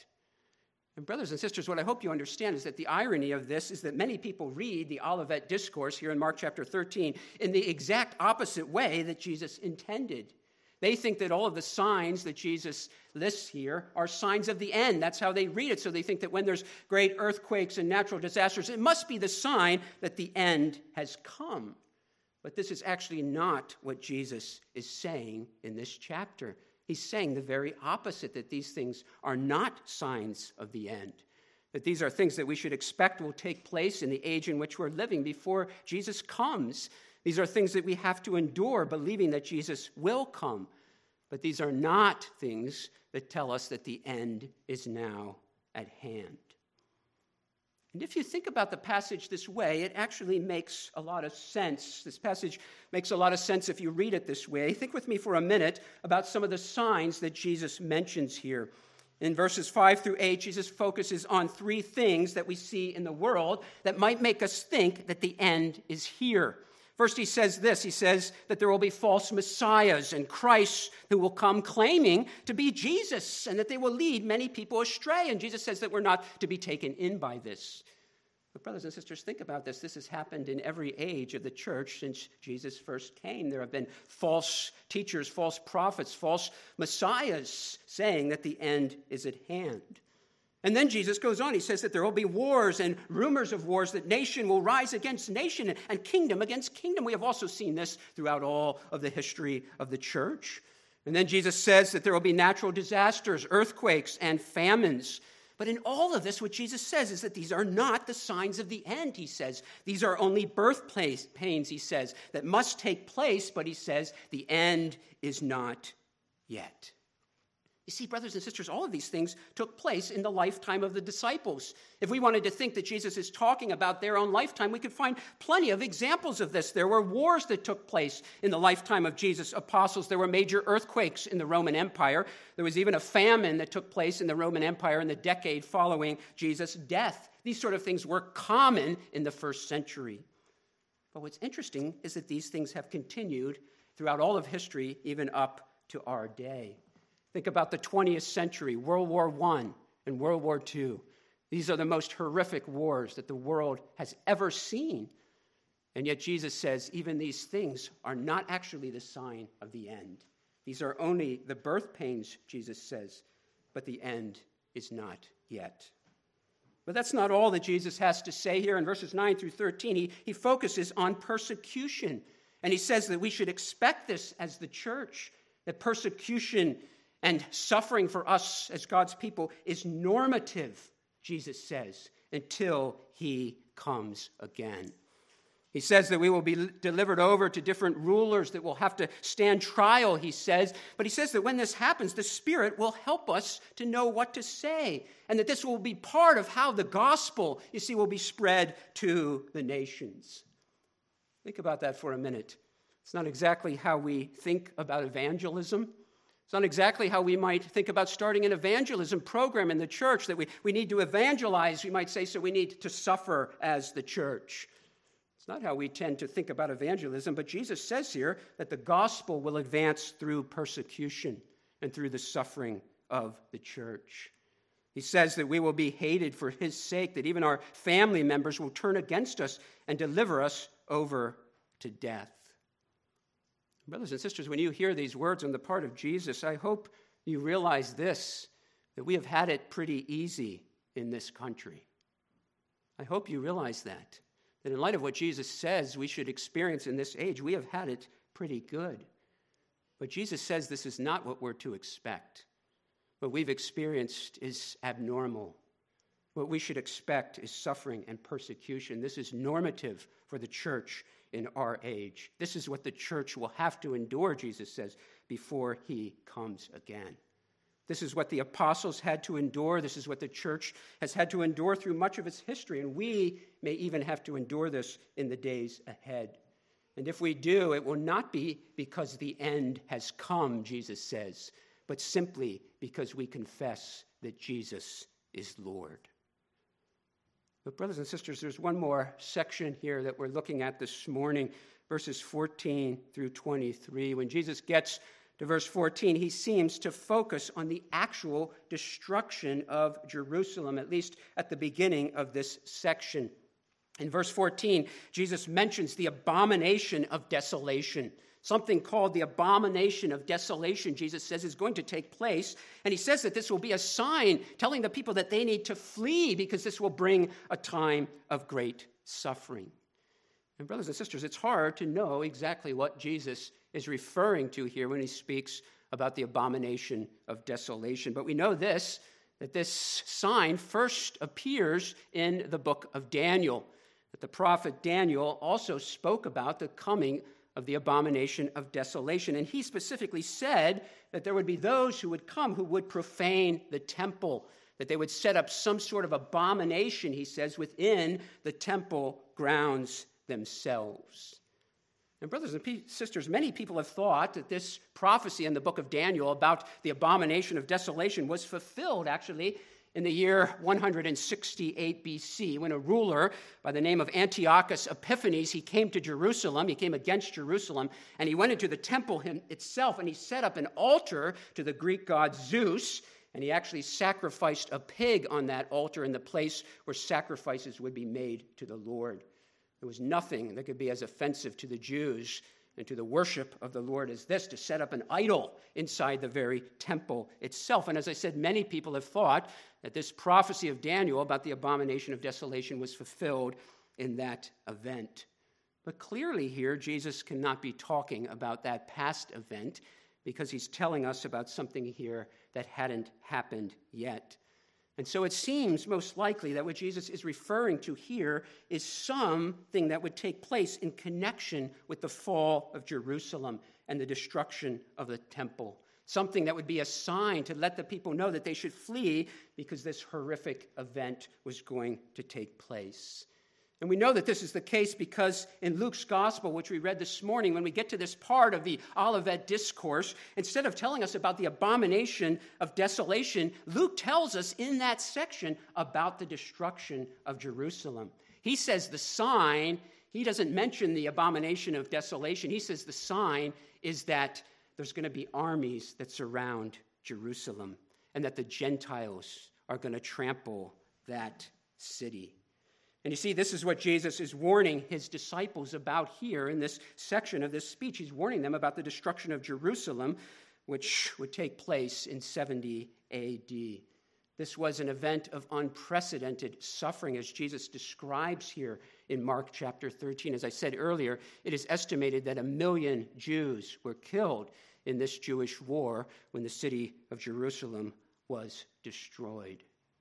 And brothers and sisters, what I hope you understand is that the irony of this is that many people read the Olivet Discourse here in Mark chapter 13 in the exact opposite way that Jesus intended. They think that all of the signs that Jesus lists here are signs of the end. That's how they read it. So they think that when there's great earthquakes and natural disasters, it must be the sign that the end has come. But this is actually not what Jesus is saying in this chapter. He's saying the very opposite, that these things are not signs of the end, that these are things that we should expect will take place in the age in which we're living before Jesus comes. These are things that we have to endure, believing that Jesus will come. But these are not things that tell us that the end is now at hand. And if you think about the passage this way, it actually makes a lot of sense. This passage makes a lot of sense if you read it this way. Think with me for a minute about some of the signs that Jesus mentions here. In verses 5 through 8, Jesus focuses on three things that we see in the world that might make us think that the end is here. First, he says this. He says that there will be false messiahs and Christs who will come claiming to be Jesus and that they will lead many people astray. And Jesus says that we're not to be taken in by this. But brothers and sisters, think about this. This has happened in every age of the church since Jesus first came. There have been false teachers, false prophets, false messiahs saying that the end is at hand. And then Jesus goes on. He says that there will be wars and rumors of wars, that nation will rise against nation and kingdom against kingdom. We have also seen this throughout all of the history of the church. And then Jesus says that there will be natural disasters, earthquakes, and famines. But in all of this, what Jesus says is that these are not the signs of the end, he says. These are only birth pains, he says, that must take place, but he says the end is not yet. You see, brothers and sisters, all of these things took place in the lifetime of the disciples. If we wanted to think that Jesus is talking about their own lifetime, we could find plenty of examples of this. There were wars that took place in the lifetime of Jesus' apostles. There were major earthquakes in the Roman Empire. There was even a famine that took place in the Roman Empire in the decade following Jesus' death. These sort of things were common in the first century. But what's interesting is that these things have continued throughout all of history, even up to our day. Think about the 20th century, World War I and World War II. These are the most horrific wars that the world has ever seen. And yet Jesus says even these things are not actually the sign of the end. These are only the birth pains, Jesus says, but the end is not yet. But that's not all that Jesus has to say here. In verses 9 through 13, he focuses on persecution. And he says that we should expect this as the church, that persecution and suffering for us as God's people is normative, Jesus says, until he comes again. He says that we will be delivered over to different rulers that will have to stand trial, he says. But he says that when this happens, the Spirit will help us to know what to say, and that this will be part of how the gospel, you see, will be spread to the nations. Think about that for a minute. It's not exactly how we think about evangelism. It's not exactly how we might think about starting an evangelism program in the church, that we need to evangelize, we might say, so we need to suffer as the church. It's not how we tend to think about evangelism, but Jesus says here that the gospel will advance through persecution and through the suffering of the church. He says that we will be hated for his sake, that even our family members will turn against us and deliver us over to death. Brothers and sisters, when you hear these words on the part of Jesus, I hope you realize this, that we have had it pretty easy in this country. I hope you realize that in light of what Jesus says we should experience in this age, we have had it pretty good. But Jesus says this is not what we're to expect. What we've experienced is abnormal. What we should expect is suffering and persecution. This is normative for the church in our age. This is what the church will have to endure, Jesus says, before he comes again. This is what the apostles had to endure. This is what the church has had to endure through much of its history, and we may even have to endure this in the days ahead. And if we do, it will not be because the end has come, Jesus says, but simply because we confess that Jesus is Lord. But brothers and sisters, there's one more section here that we're looking at this morning, verses 14 through 23. When Jesus gets to verse 14, he seems to focus on the actual destruction of Jerusalem, at least at the beginning of this section. In verse 14, Jesus mentions the abomination of desolation. Something called the abomination of desolation, Jesus says, is going to take place. And he says that this will be a sign telling the people that they need to flee because this will bring a time of great suffering. And brothers and sisters, it's hard to know exactly what Jesus is referring to here when he speaks about the abomination of desolation. But we know this, that this sign first appears in the book of Daniel, that the prophet Daniel also spoke about the coming of the abomination of desolation. And he specifically said that there would be those who would come who would profane the temple, that they would set up some sort of abomination, he says, within the temple grounds themselves. And brothers and sisters, many people have thought that this prophecy in the book of Daniel about the abomination of desolation was fulfilled, actually, in the year 168 BC, when a ruler by the name of Antiochus Epiphanes, he came to Jerusalem, he came against Jerusalem, and he went into the temple itself, and he set up an altar to the Greek god Zeus, and he actually sacrificed a pig on that altar in the place where sacrifices would be made to the Lord. There was nothing that could be as offensive to the Jews and to the worship of the Lord as this, to set up an idol inside the very temple itself. And as I said, many people have thought that this prophecy of Daniel about the abomination of desolation was fulfilled in that event. But clearly here, Jesus cannot be talking about that past event because he's telling us about something here that hadn't happened yet. And so it seems most likely that what Jesus is referring to here is something that would take place in connection with the fall of Jerusalem and the destruction of the temple. Something that would be a sign to let the people know that they should flee because this horrific event was going to take place. And we know that this is the case because in Luke's gospel, which we read this morning, when we get to this part of the Olivet Discourse, instead of telling us about the abomination of desolation, Luke tells us in that section about the destruction of Jerusalem. He says the sign, he doesn't mention the abomination of desolation. He says the sign is that there's going to be armies that surround Jerusalem and that the Gentiles are going to trample that city. And you see, this is what Jesus is warning his disciples about here in this section of this speech. He's warning them about the destruction of Jerusalem, which would take place in 70 AD. This was an event of unprecedented suffering, as Jesus describes here in Mark chapter 13. As I said earlier, it is estimated that 1 million Jews were killed in this Jewish war when the city of Jerusalem was destroyed.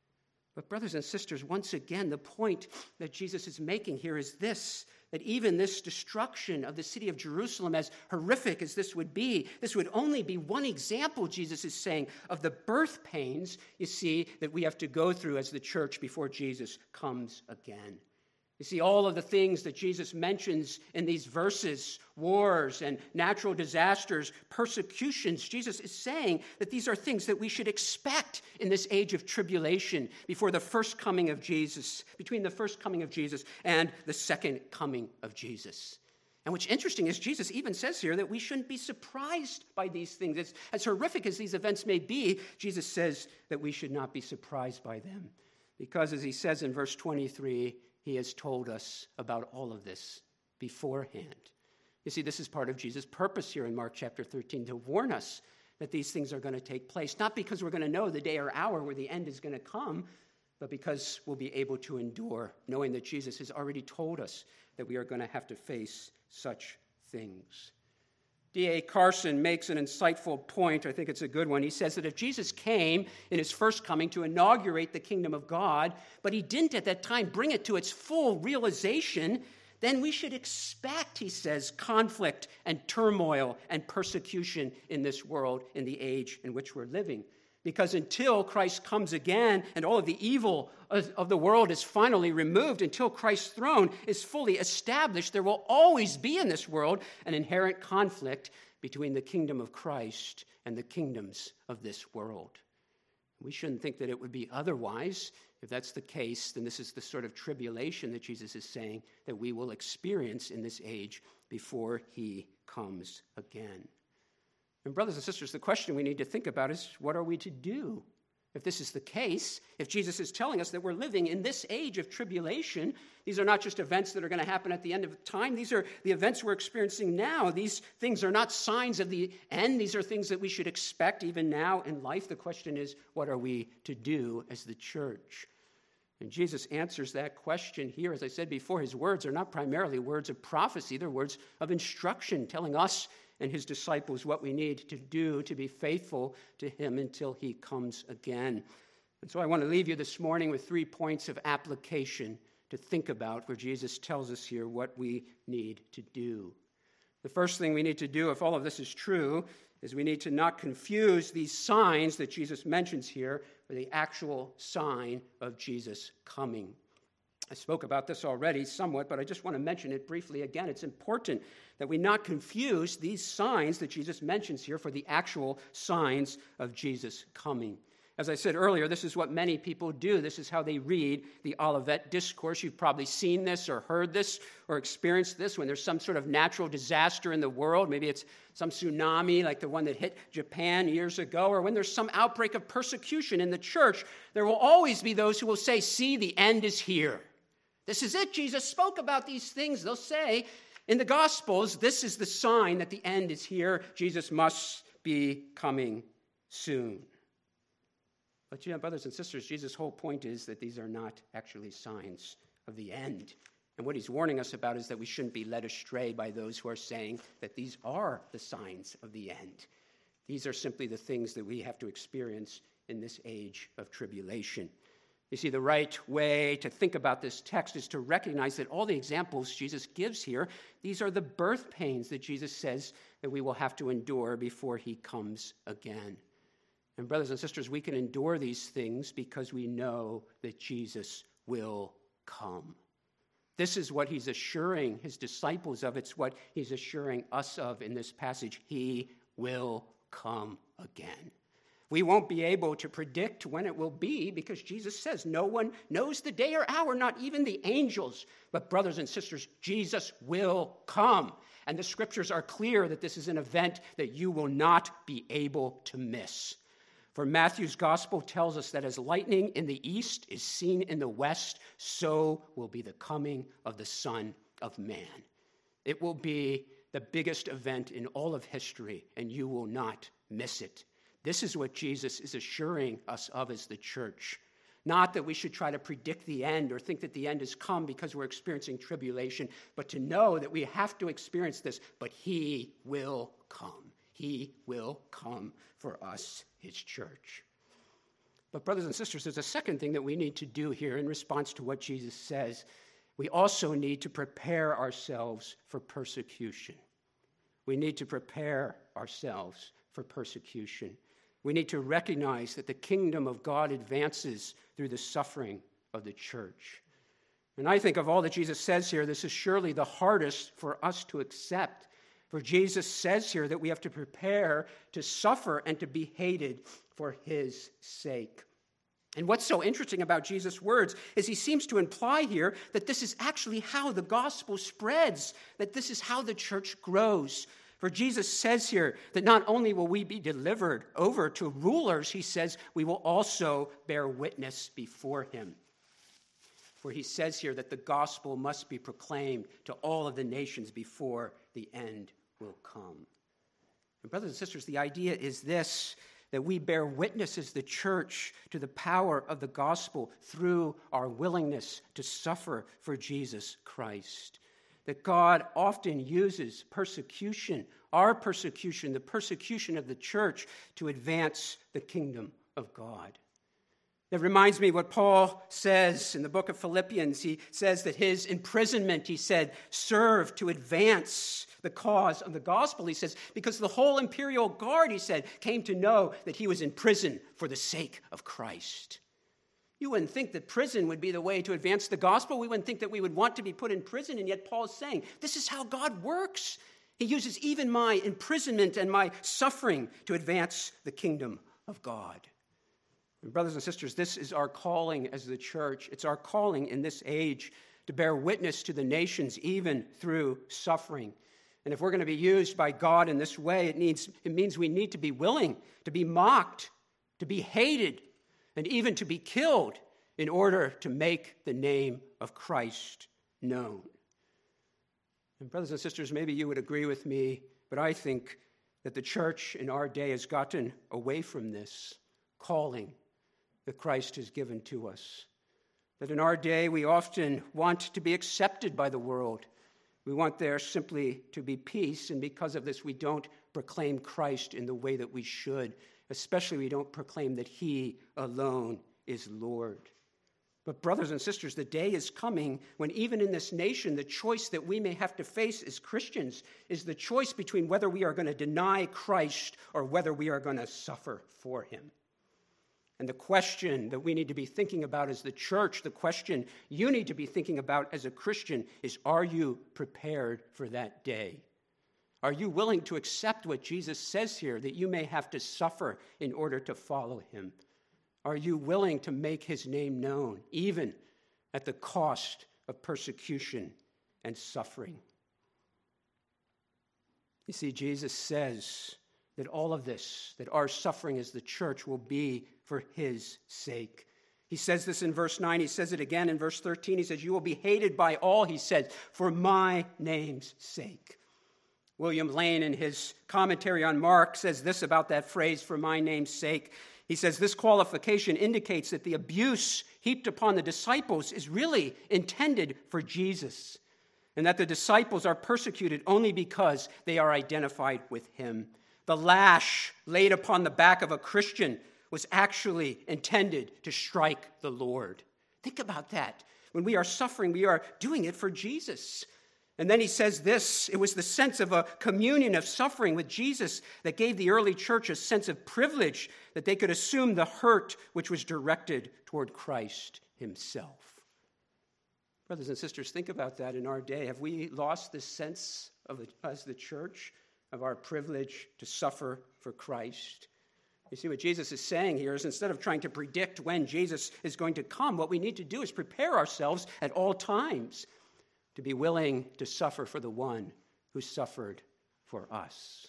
But brothers and sisters, once again, the point that Jesus is making here is this, that even this destruction of the city of Jerusalem, as horrific as this would only be one example, Jesus is saying, of the birth pains, you see, that we have to go through as the church before Jesus comes again. You see, all of the things that Jesus mentions in these verses, wars and natural disasters, persecutions, Jesus is saying that these are things that we should expect in this age of tribulation before the first coming of Jesus, between the first coming of Jesus and the second coming of Jesus. And what's interesting is Jesus even says here that we shouldn't be surprised by these things. As horrific as these events may be, Jesus says that we should not be surprised by them. Because as he says in verse 23, he has told us about all of this beforehand. You see, this is part of Jesus' purpose here in Mark chapter 13, to warn us that these things are going to take place, not because we're going to know the day or hour where the end is going to come, but because we'll be able to endure, knowing that Jesus has already told us that we are going to have to face such things. D.A. Carson makes an insightful point. I think it's a good one. He says that if Jesus came in his first coming to inaugurate the kingdom of God, but he didn't at that time bring it to its full realization, then we should expect, he says, conflict and turmoil and persecution in this world in the age in which we're living. Because until Christ comes again and all of the evil of the world is finally removed, until Christ's throne is fully established, there will always be in this world an inherent conflict between the kingdom of Christ and the kingdoms of this world. We shouldn't think that it would be otherwise. If that's the case, then this is the sort of tribulation that Jesus is saying that we will experience in this age before he comes again. And brothers and sisters, the question we need to think about is, what are we to do? If this is the case, if Jesus is telling us that we're living in this age of tribulation, these are not just events that are going to happen at the end of time. These are the events we're experiencing now. These things are not signs of the end. These are things that we should expect even now in life. The question is, what are we to do as the church? And Jesus answers that question here. As I said before, his words are not primarily words of prophecy. They're words of instruction, telling us and his disciples what we need to do to be faithful to him until he comes again. And so I want to leave you this morning with 3 points of application to think about where Jesus tells us here what we need to do. The first thing we need to do, if all of this is true, is we need to not confuse these signs that Jesus mentions here with the actual sign of Jesus coming. I spoke about this already somewhat, but I just want to mention it briefly again. It's important that we not confuse these signs that Jesus mentions here for the actual signs of Jesus coming. As I said earlier, this is what many people do. This is how they read the Olivet Discourse. You've probably seen this or heard this or experienced this when there's some sort of natural disaster in the world. Maybe it's some tsunami like the one that hit Japan years ago, or when there's some outbreak of persecution in the church. There will always be those who will say, "See, the end is here. This is it. Jesus spoke about these things." They'll say in the Gospels, this is the sign that the end is here. Jesus must be coming soon. But brothers and sisters, Jesus' whole point is that these are not actually signs of the end. And what he's warning us about is that we shouldn't be led astray by those who are saying that these are the signs of the end. These are simply the things that we have to experience in this age of tribulation. You see, the right way to think about this text is to recognize that all the examples Jesus gives here, these are the birth pains that Jesus says that we will have to endure before he comes again. And brothers and sisters, we can endure these things because we know that Jesus will come. This is what he's assuring his disciples of. It's what he's assuring us of in this passage. He will come again. We won't be able to predict when it will be because Jesus says no one knows the day or hour, not even the angels. But brothers and sisters, Jesus will come. And the scriptures are clear that this is an event that you will not be able to miss. For Matthew's gospel tells us that as lightning in the east is seen in the west, so will be the coming of the Son of Man. It will be the biggest event in all of history, and you will not miss it. This is what Jesus is assuring us of as the church. Not that we should try to predict the end or think that the end has come because we're experiencing tribulation, but to know that we have to experience this, but he will come. He will come for us, his church. But brothers and sisters, there's a second thing that we need to do here in response to what Jesus says. We also need to prepare ourselves for persecution. We need to prepare ourselves for persecution. We need to recognize that the kingdom of God advances through the suffering of the church. And I think of all that Jesus says here, this is surely the hardest for us to accept. For Jesus says here that we have to prepare to suffer and to be hated for his sake. And what's so interesting about Jesus' words is he seems to imply here that this is actually how the gospel spreads, that this is how the church grows. For Jesus says here that not only will we be delivered over to rulers, he says we will also bear witness before him. For he says here that the gospel must be proclaimed to all of the nations before the end will come. And brothers and sisters, the idea is this, that we bear witness as the church to the power of the gospel through our willingness to suffer for Jesus Christ. That God often uses persecution, our persecution, the persecution of the church, to advance the kingdom of God. It reminds me what Paul says in the book of Philippians. He says that his imprisonment, he said, served to advance the cause of the gospel. He says, because the whole imperial guard, he said, came to know that he was in prison for the sake of Christ. You wouldn't think that prison would be the way to advance the gospel. We wouldn't think that we would want to be put in prison. And yet Paul is saying, this is how God works. He uses even my imprisonment and my suffering to advance the kingdom of God. And brothers and sisters, this is our calling as the church. It's our calling in this age to bear witness to the nations, even through suffering. And if we're going to be used by God in this way, it means we need to be willing to be mocked, to be hated, and even to be killed in order to make the name of Christ known. And brothers and sisters, maybe you would agree with me, but I think that the church in our day has gotten away from this calling that Christ has given to us. That in our day, we often want to be accepted by the world. We want there simply to be peace, and because of this, we don't proclaim Christ in the way that we should. Especially, we don't proclaim that he alone is Lord. But brothers and sisters, the day is coming when even in this nation, the choice that we may have to face as Christians is the choice between whether we are going to deny Christ or whether we are going to suffer for him. And the question that we need to be thinking about as the church, the question you need to be thinking about as a Christian is, are you prepared for that day? Are you willing to accept what Jesus says here, that you may have to suffer in order to follow him? Are you willing to make his name known, even at the cost of persecution and suffering? You see, Jesus says that all of this, that our suffering as the church will be for his sake. He says this in verse 9. He says it again in verse 13. He says, you will be hated by all, he says, for my name's sake. William Lane, in his commentary on Mark, says this about that phrase, for my name's sake. He says, this qualification indicates that the abuse heaped upon the disciples is really intended for Jesus, and that the disciples are persecuted only because they are identified with him. The lash laid upon the back of a Christian was actually intended to strike the Lord. Think about that. When we are suffering, we are doing it for Jesus. And then he says this, it was the sense of a communion of suffering with Jesus that gave the early church a sense of privilege that they could assume the hurt which was directed toward Christ himself. Brothers and sisters, think about that in our day. Have we lost this sense of, as the church, of our privilege to suffer for Christ? You see, what Jesus is saying here is instead of trying to predict when Jesus is going to come, what we need to do is prepare ourselves at all times to be willing to suffer for the one who suffered for us.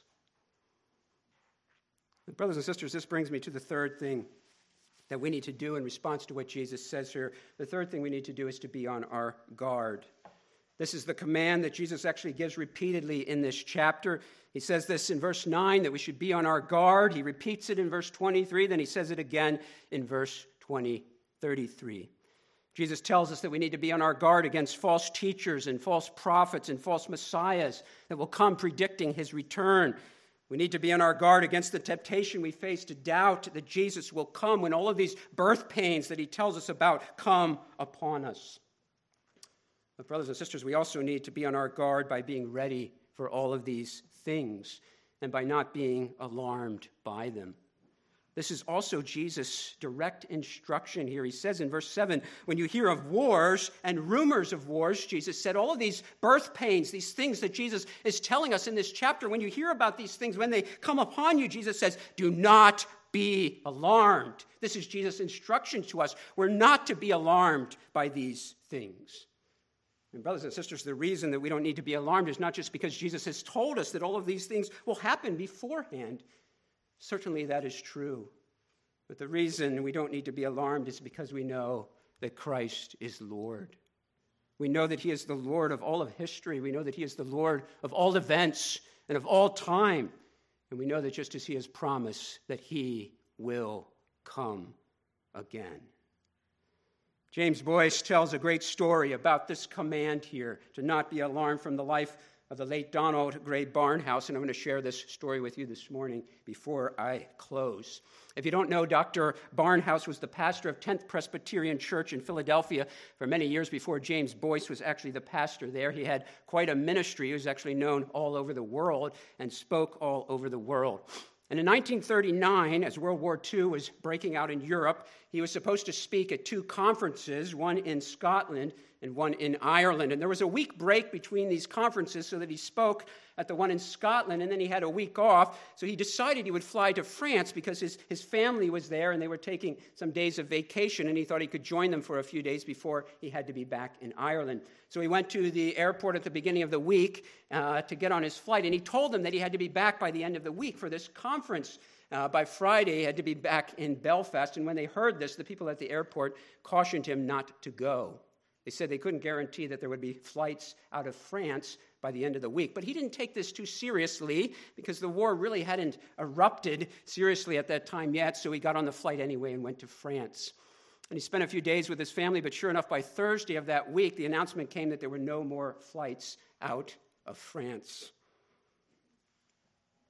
And brothers and sisters, this brings me to the third thing that we need to do in response to what Jesus says here. The third thing we need to do is to be on our guard. This is the command that Jesus actually gives repeatedly in this chapter. He says this in verse 9, that we should be on our guard. He repeats it in verse 23, then he says it again in verse 33. Jesus tells us that we need to be on our guard against false teachers and false prophets and false messiahs that will come predicting his return. We need to be on our guard against the temptation we face to doubt that Jesus will come when all of these birth pains that he tells us about come upon us. But brothers and sisters, we also need to be on our guard by being ready for all of these things and by not being alarmed by them. This is also Jesus' direct instruction here. He says in verse 7, when you hear of wars and rumors of wars, Jesus said, all of these birth pains, these things that Jesus is telling us in this chapter, when you hear about these things, when they come upon you, Jesus says, do not be alarmed. This is Jesus' instruction to us. We're not to be alarmed by these things. And brothers and sisters, the reason that we don't need to be alarmed is not just because Jesus has told us that all of these things will happen beforehand. Certainly that is true. But the reason we don't need to be alarmed is because we know that Christ is Lord. We know that he is the Lord of all of history. We know that he is the Lord of all events and of all time. And we know that just as he has promised, that he will come again. James Boyce tells a great story about this command here to not be alarmed from the life of the late Donald Gray Barnhouse, and I'm going to share this story with you this morning before I close. If you don't know, Dr. Barnhouse was the pastor of 10th Presbyterian Church in Philadelphia for many years before James Boyce was actually the pastor there. He had quite a ministry. He was actually known all over the world and spoke all over the world. And in 1939, as World War II was breaking out in Europe, he was supposed to speak at two conferences, one in Scotland and one in Ireland. And there was a week break between these conferences so that he spoke at the one in Scotland, and then he had a week off. So he decided he would fly to France because his family was there, and they were taking some days of vacation, and he thought he could join them for a few days before he had to be back in Ireland. So he went to the airport at the beginning of the week to get on his flight, and he told them that he had to be back by the end of the week for this conference. By Friday, he had to be back in Belfast, and when they heard this, the people at the airport cautioned him not to go. They said they couldn't guarantee that there would be flights out of France by the end of the week. But he didn't take this too seriously because the war really hadn't erupted seriously at that time yet, so he got on the flight anyway and went to France. And he spent a few days with his family, but sure enough, by Thursday of that week, the announcement came that there were no more flights out of France.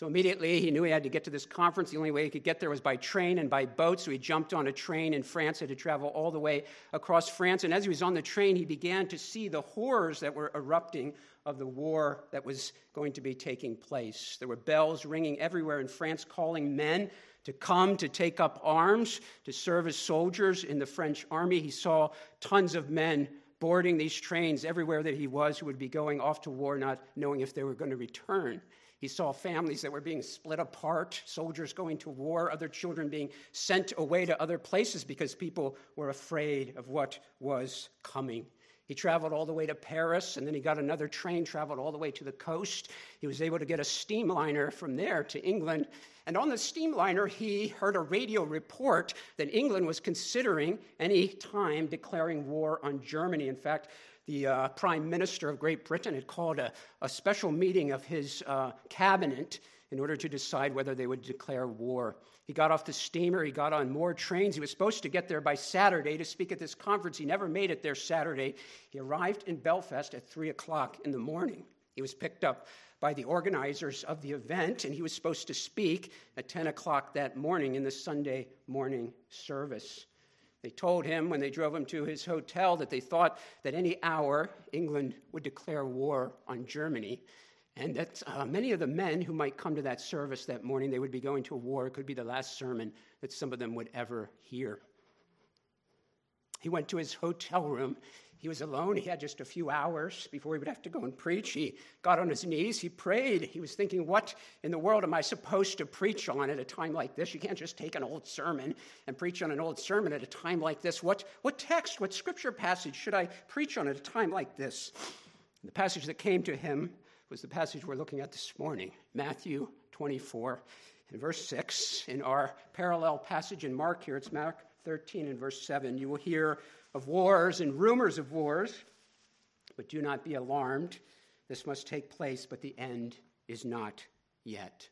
So immediately he knew he had to get to this conference. The only way he could get there was by train and by boat. So he jumped on a train in France, had to travel all the way across France. And as he was on the train, he began to see the horrors that were erupting of the war that was going to be taking place. There were bells ringing everywhere in France, calling men to come to take up arms, to serve as soldiers in the French army. He saw tons of men boarding these trains everywhere that he was, who would be going off to war, not knowing if they were going to return. He saw families that were being split apart, soldiers going to war, other children being sent away to other places because people were afraid of what was coming. He traveled all the way to Paris, and then he got another train, traveled all the way to the coast. He was able to get a steamliner from there to England. And on the steamliner, he heard a radio report that England was considering any time declaring war on Germany. In fact, the Prime Minister of Great Britain had called a special meeting of his cabinet in order to decide whether they would declare war. He got off the steamer. He got on more trains. He was supposed to get there by Saturday to speak at this conference. He never made it there Saturday. He arrived in Belfast at 3 o'clock in the morning. He was picked up by the organizers of the event, and he was supposed to speak at 10 o'clock that morning in the Sunday morning service. They told him when they drove him to his hotel that they thought that any hour England would declare war on Germany, and that many of the men who might come to that service that morning, they would be going to war. It could be the last sermon that some of them would ever hear. He went to his hotel room. He was alone. He had just a few hours before he would have to go and preach. He got on his knees. He prayed. He was thinking, what in the world am I supposed to preach on at a time like this? You can't just take an old sermon and preach on an old sermon at a time like this. What text, what scripture passage should I preach on at a time like this? And the passage that came to him was the passage we're looking at this morning, Matthew 24 and verse 6. In our parallel passage in Mark here, it's Mark 13 and verse 7. You will hear of wars and rumors of wars, but do not be alarmed. This must take place, but the end is not yet.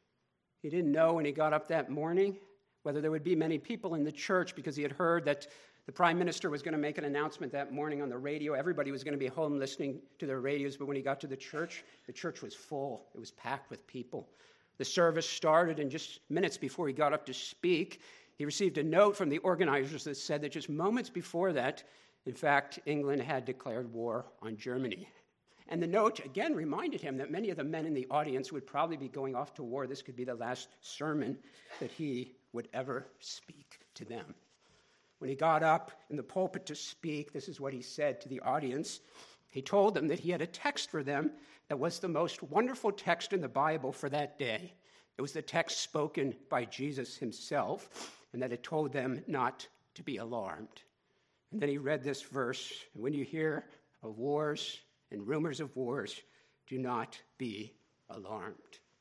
He didn't know when he got up that morning whether there would be many people in the church, because he had heard that the prime minister was going to make an announcement that morning on the radio. Everybody was going to be home listening to their radios, but when he got to the church was full. It was packed with people. The service started, and just minutes before he got up to speak, he received a note from the organizers that said that just moments before that, in fact, England had declared war on Germany. And the note, again, reminded him that many of the men in the audience would probably be going off to war. This could be the last sermon that he would ever speak to them. When he got up in the pulpit to speak, this is what he said to the audience. He told them that he had a text for them that was the most wonderful text in the Bible for that day. It was the text spoken by Jesus himself, and that it told them not to be alarmed. And then he read this verse, when you hear of wars and rumors of wars, do not be alarmed.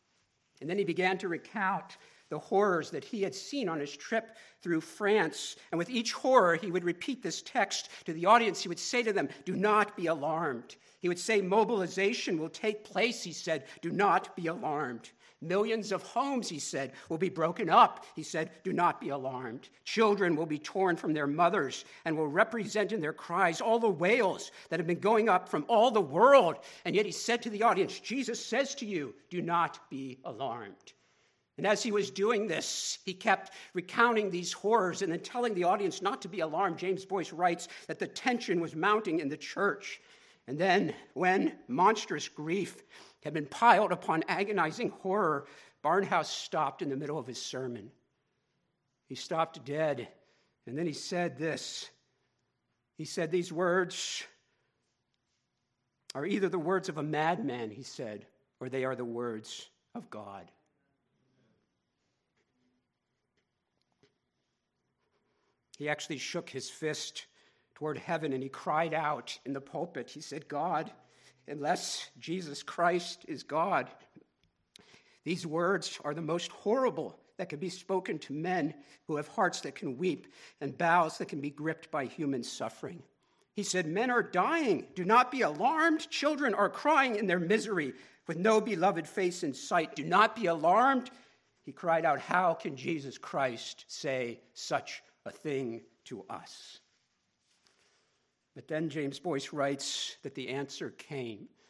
And then he began to recount the horrors that he had seen on his trip through France. And with each horror, he would repeat this text to the audience. He would say to them, do not be alarmed. He would say, mobilization will take place, he said, do not be alarmed. Millions of homes, he said, will be broken up. He said, do not be alarmed. Children will be torn from their mothers and will represent in their cries all the wails that have been going up from all the world. And yet he said to the audience, Jesus says to you, do not be alarmed. And as he was doing this, he kept recounting these horrors and then telling the audience not to be alarmed. James Boyce writes that the tension was mounting in the church. And then when monstrous grief had been piled upon agonizing horror, Barnhouse stopped in the middle of his sermon. He stopped dead, and then he said this. He said, these words are either the words of a madman, he said, or they are the words of God. He actually shook his fist toward heaven and he cried out in the pulpit. He said, God, unless Jesus Christ is God, these words are the most horrible that can be spoken to men who have hearts that can weep and bowels that can be gripped by human suffering. He said, men are dying. Do not be alarmed. Children are crying in their misery with no beloved face in sight. Do not be alarmed. He cried out, how can Jesus Christ say such a thing to us? But then James Boyce writes that the answer came.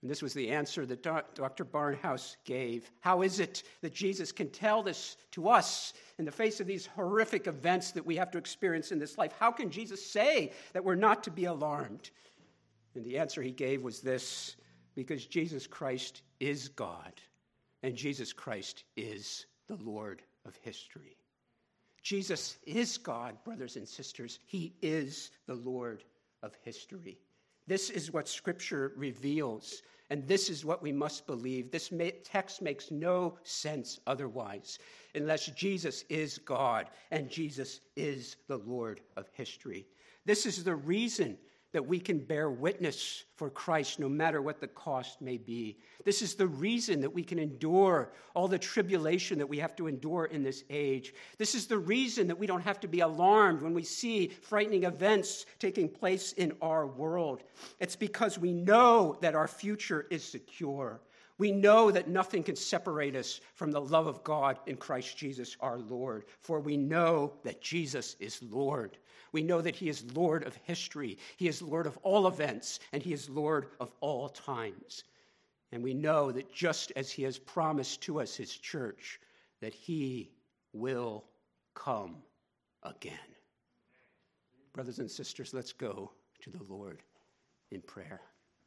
And this was the answer that Dr. Barnhouse gave. How is it that Jesus can tell this to us in the face of these horrific events that we have to experience in this life? How can Jesus say that we're not to be alarmed? And the answer he gave was this: because Jesus Christ is God, and Jesus Christ is the Lord of history. Jesus is God, brothers and sisters. He is the Lord of history. This is what Scripture reveals, and this is what we must believe. This text makes no sense otherwise, unless Jesus is God and Jesus is the Lord of history. This is the reason that we can bear witness for Christ no matter what the cost may be. This is the reason that we can endure all the tribulation that we have to endure in this age. This is the reason that we don't have to be alarmed when we see frightening events taking place in our world. It's because we know that our future is secure. We know that nothing can separate us from the love of God in Christ Jesus our Lord, for we know that Jesus is Lord. We know that he is Lord of history. He is Lord of all events, and he is Lord of all times. And we know that just as he has promised to us, his church, that he will come again. Brothers and sisters, let's go to the Lord in prayer.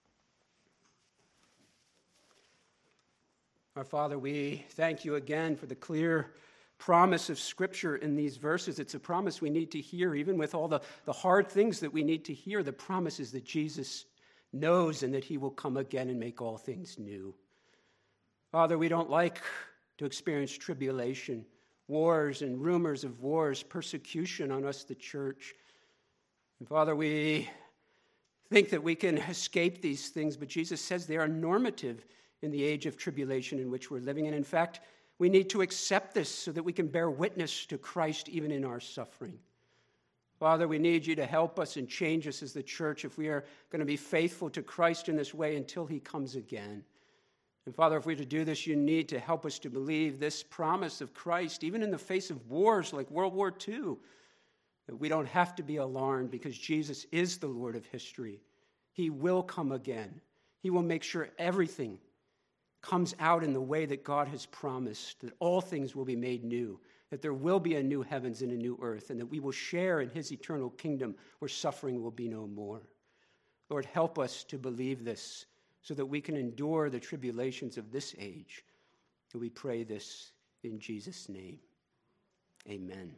Our Father, we thank you again for the clear promise of Scripture in these verses. It's a promise we need to hear, even with all the hard things that we need to hear. The promise is that Jesus knows and that he will come again and make all things new. Father, we don't like to experience tribulation, wars and rumors of wars, persecution on us, the church. And Father, we think that we can escape these things, but Jesus says they are normative in the age of tribulation in which we're living. And in fact, we need to accept this so that we can bear witness to Christ even in our suffering. Father, we need you to help us and change us as the church if we are going to be faithful to Christ in this way until he comes again. And Father, if we're to do this, you need to help us to believe this promise of Christ, even in the face of wars like World War II, that we don't have to be alarmed because Jesus is the Lord of history. He will come again. He will make sure everything comes out in the way that God has promised, that all things will be made new, that there will be a new heavens and a new earth, and that we will share in his eternal kingdom where suffering will be no more. Lord, help us to believe this so that we can endure the tribulations of this age. And we pray this in Jesus' name. Amen.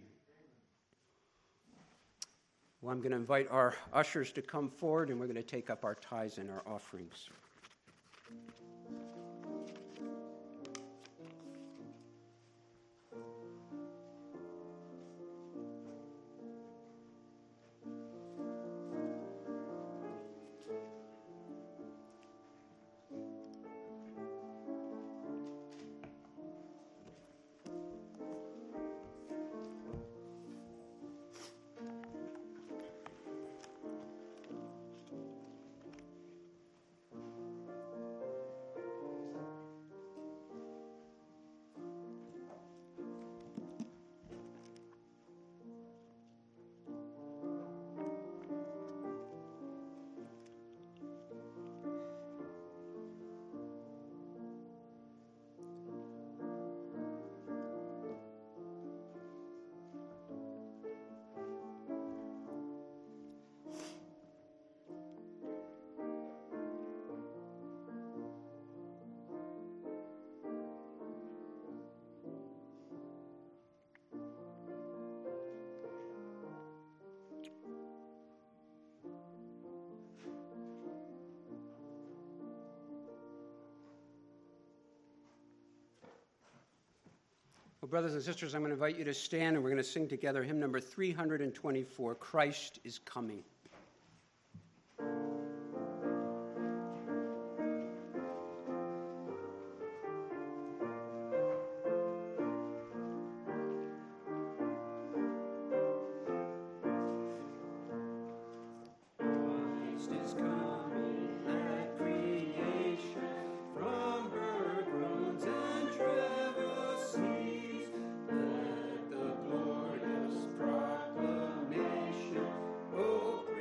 Well, I'm going to invite our ushers to come forward, and we're going to take up our tithes and our offerings. Well, brothers and sisters, I'm going to invite you to stand, and we're going to sing together hymn number 324, Christ is Coming. Proclamation, oh,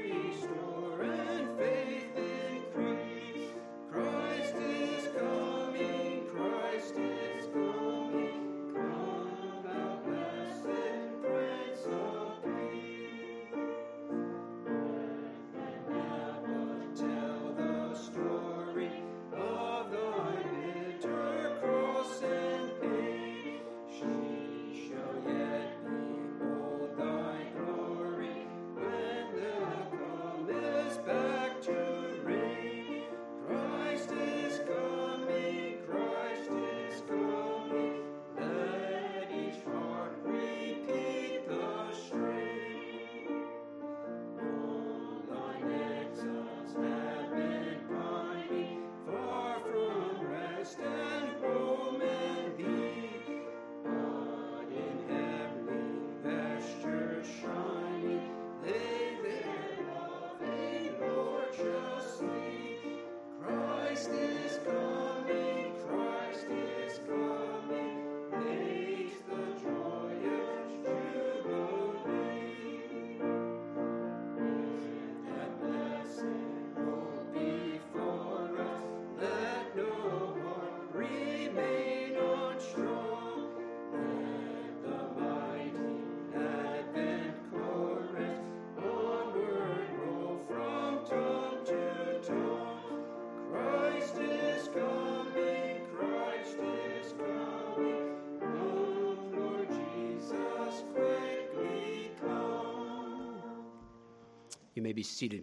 You may be seated.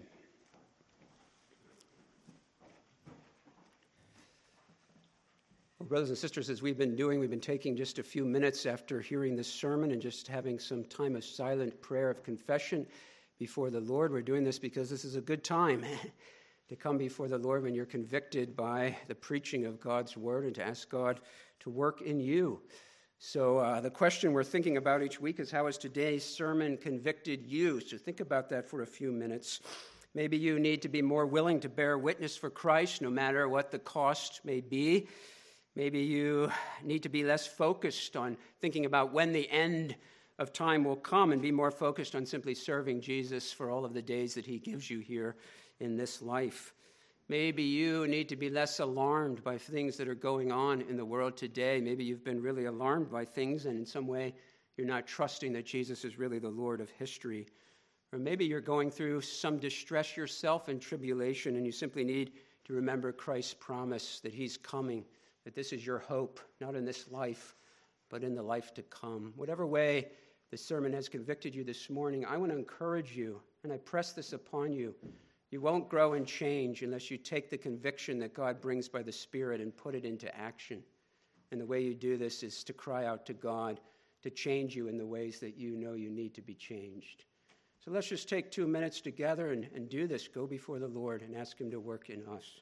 Well, brothers and sisters, as we've been taking just a few minutes after hearing this sermon and just having some time of silent prayer of confession before the Lord. We're doing this because this is a good time to come before the Lord when you're convicted by the preaching of God's word and to ask God to work in you. So the question we're thinking about each week is, how has today's sermon convicted you? So think about that for a few minutes. Maybe you need to be more willing to bear witness for Christ, no matter what the cost may be. Maybe you need to be less focused on thinking about when the end of time will come and be more focused on simply serving Jesus for all of the days that he gives you here in this life. Maybe you need to be less alarmed by things that are going on in the world today. Maybe you've been really alarmed by things and in some way you're not trusting that Jesus is really the Lord of history. Or maybe you're going through some distress yourself and tribulation and you simply need to remember Christ's promise that he's coming, that this is your hope, not in this life, but in the life to come. Whatever way the sermon has convicted you this morning, I want to encourage you, and I press this upon you. You won't grow and change unless you take the conviction that God brings by the Spirit and put it into action. And the way you do this is to cry out to God to change you in the ways that you know you need to be changed. So let's just take 2 minutes together and do this. Go before the Lord and ask him to work in us.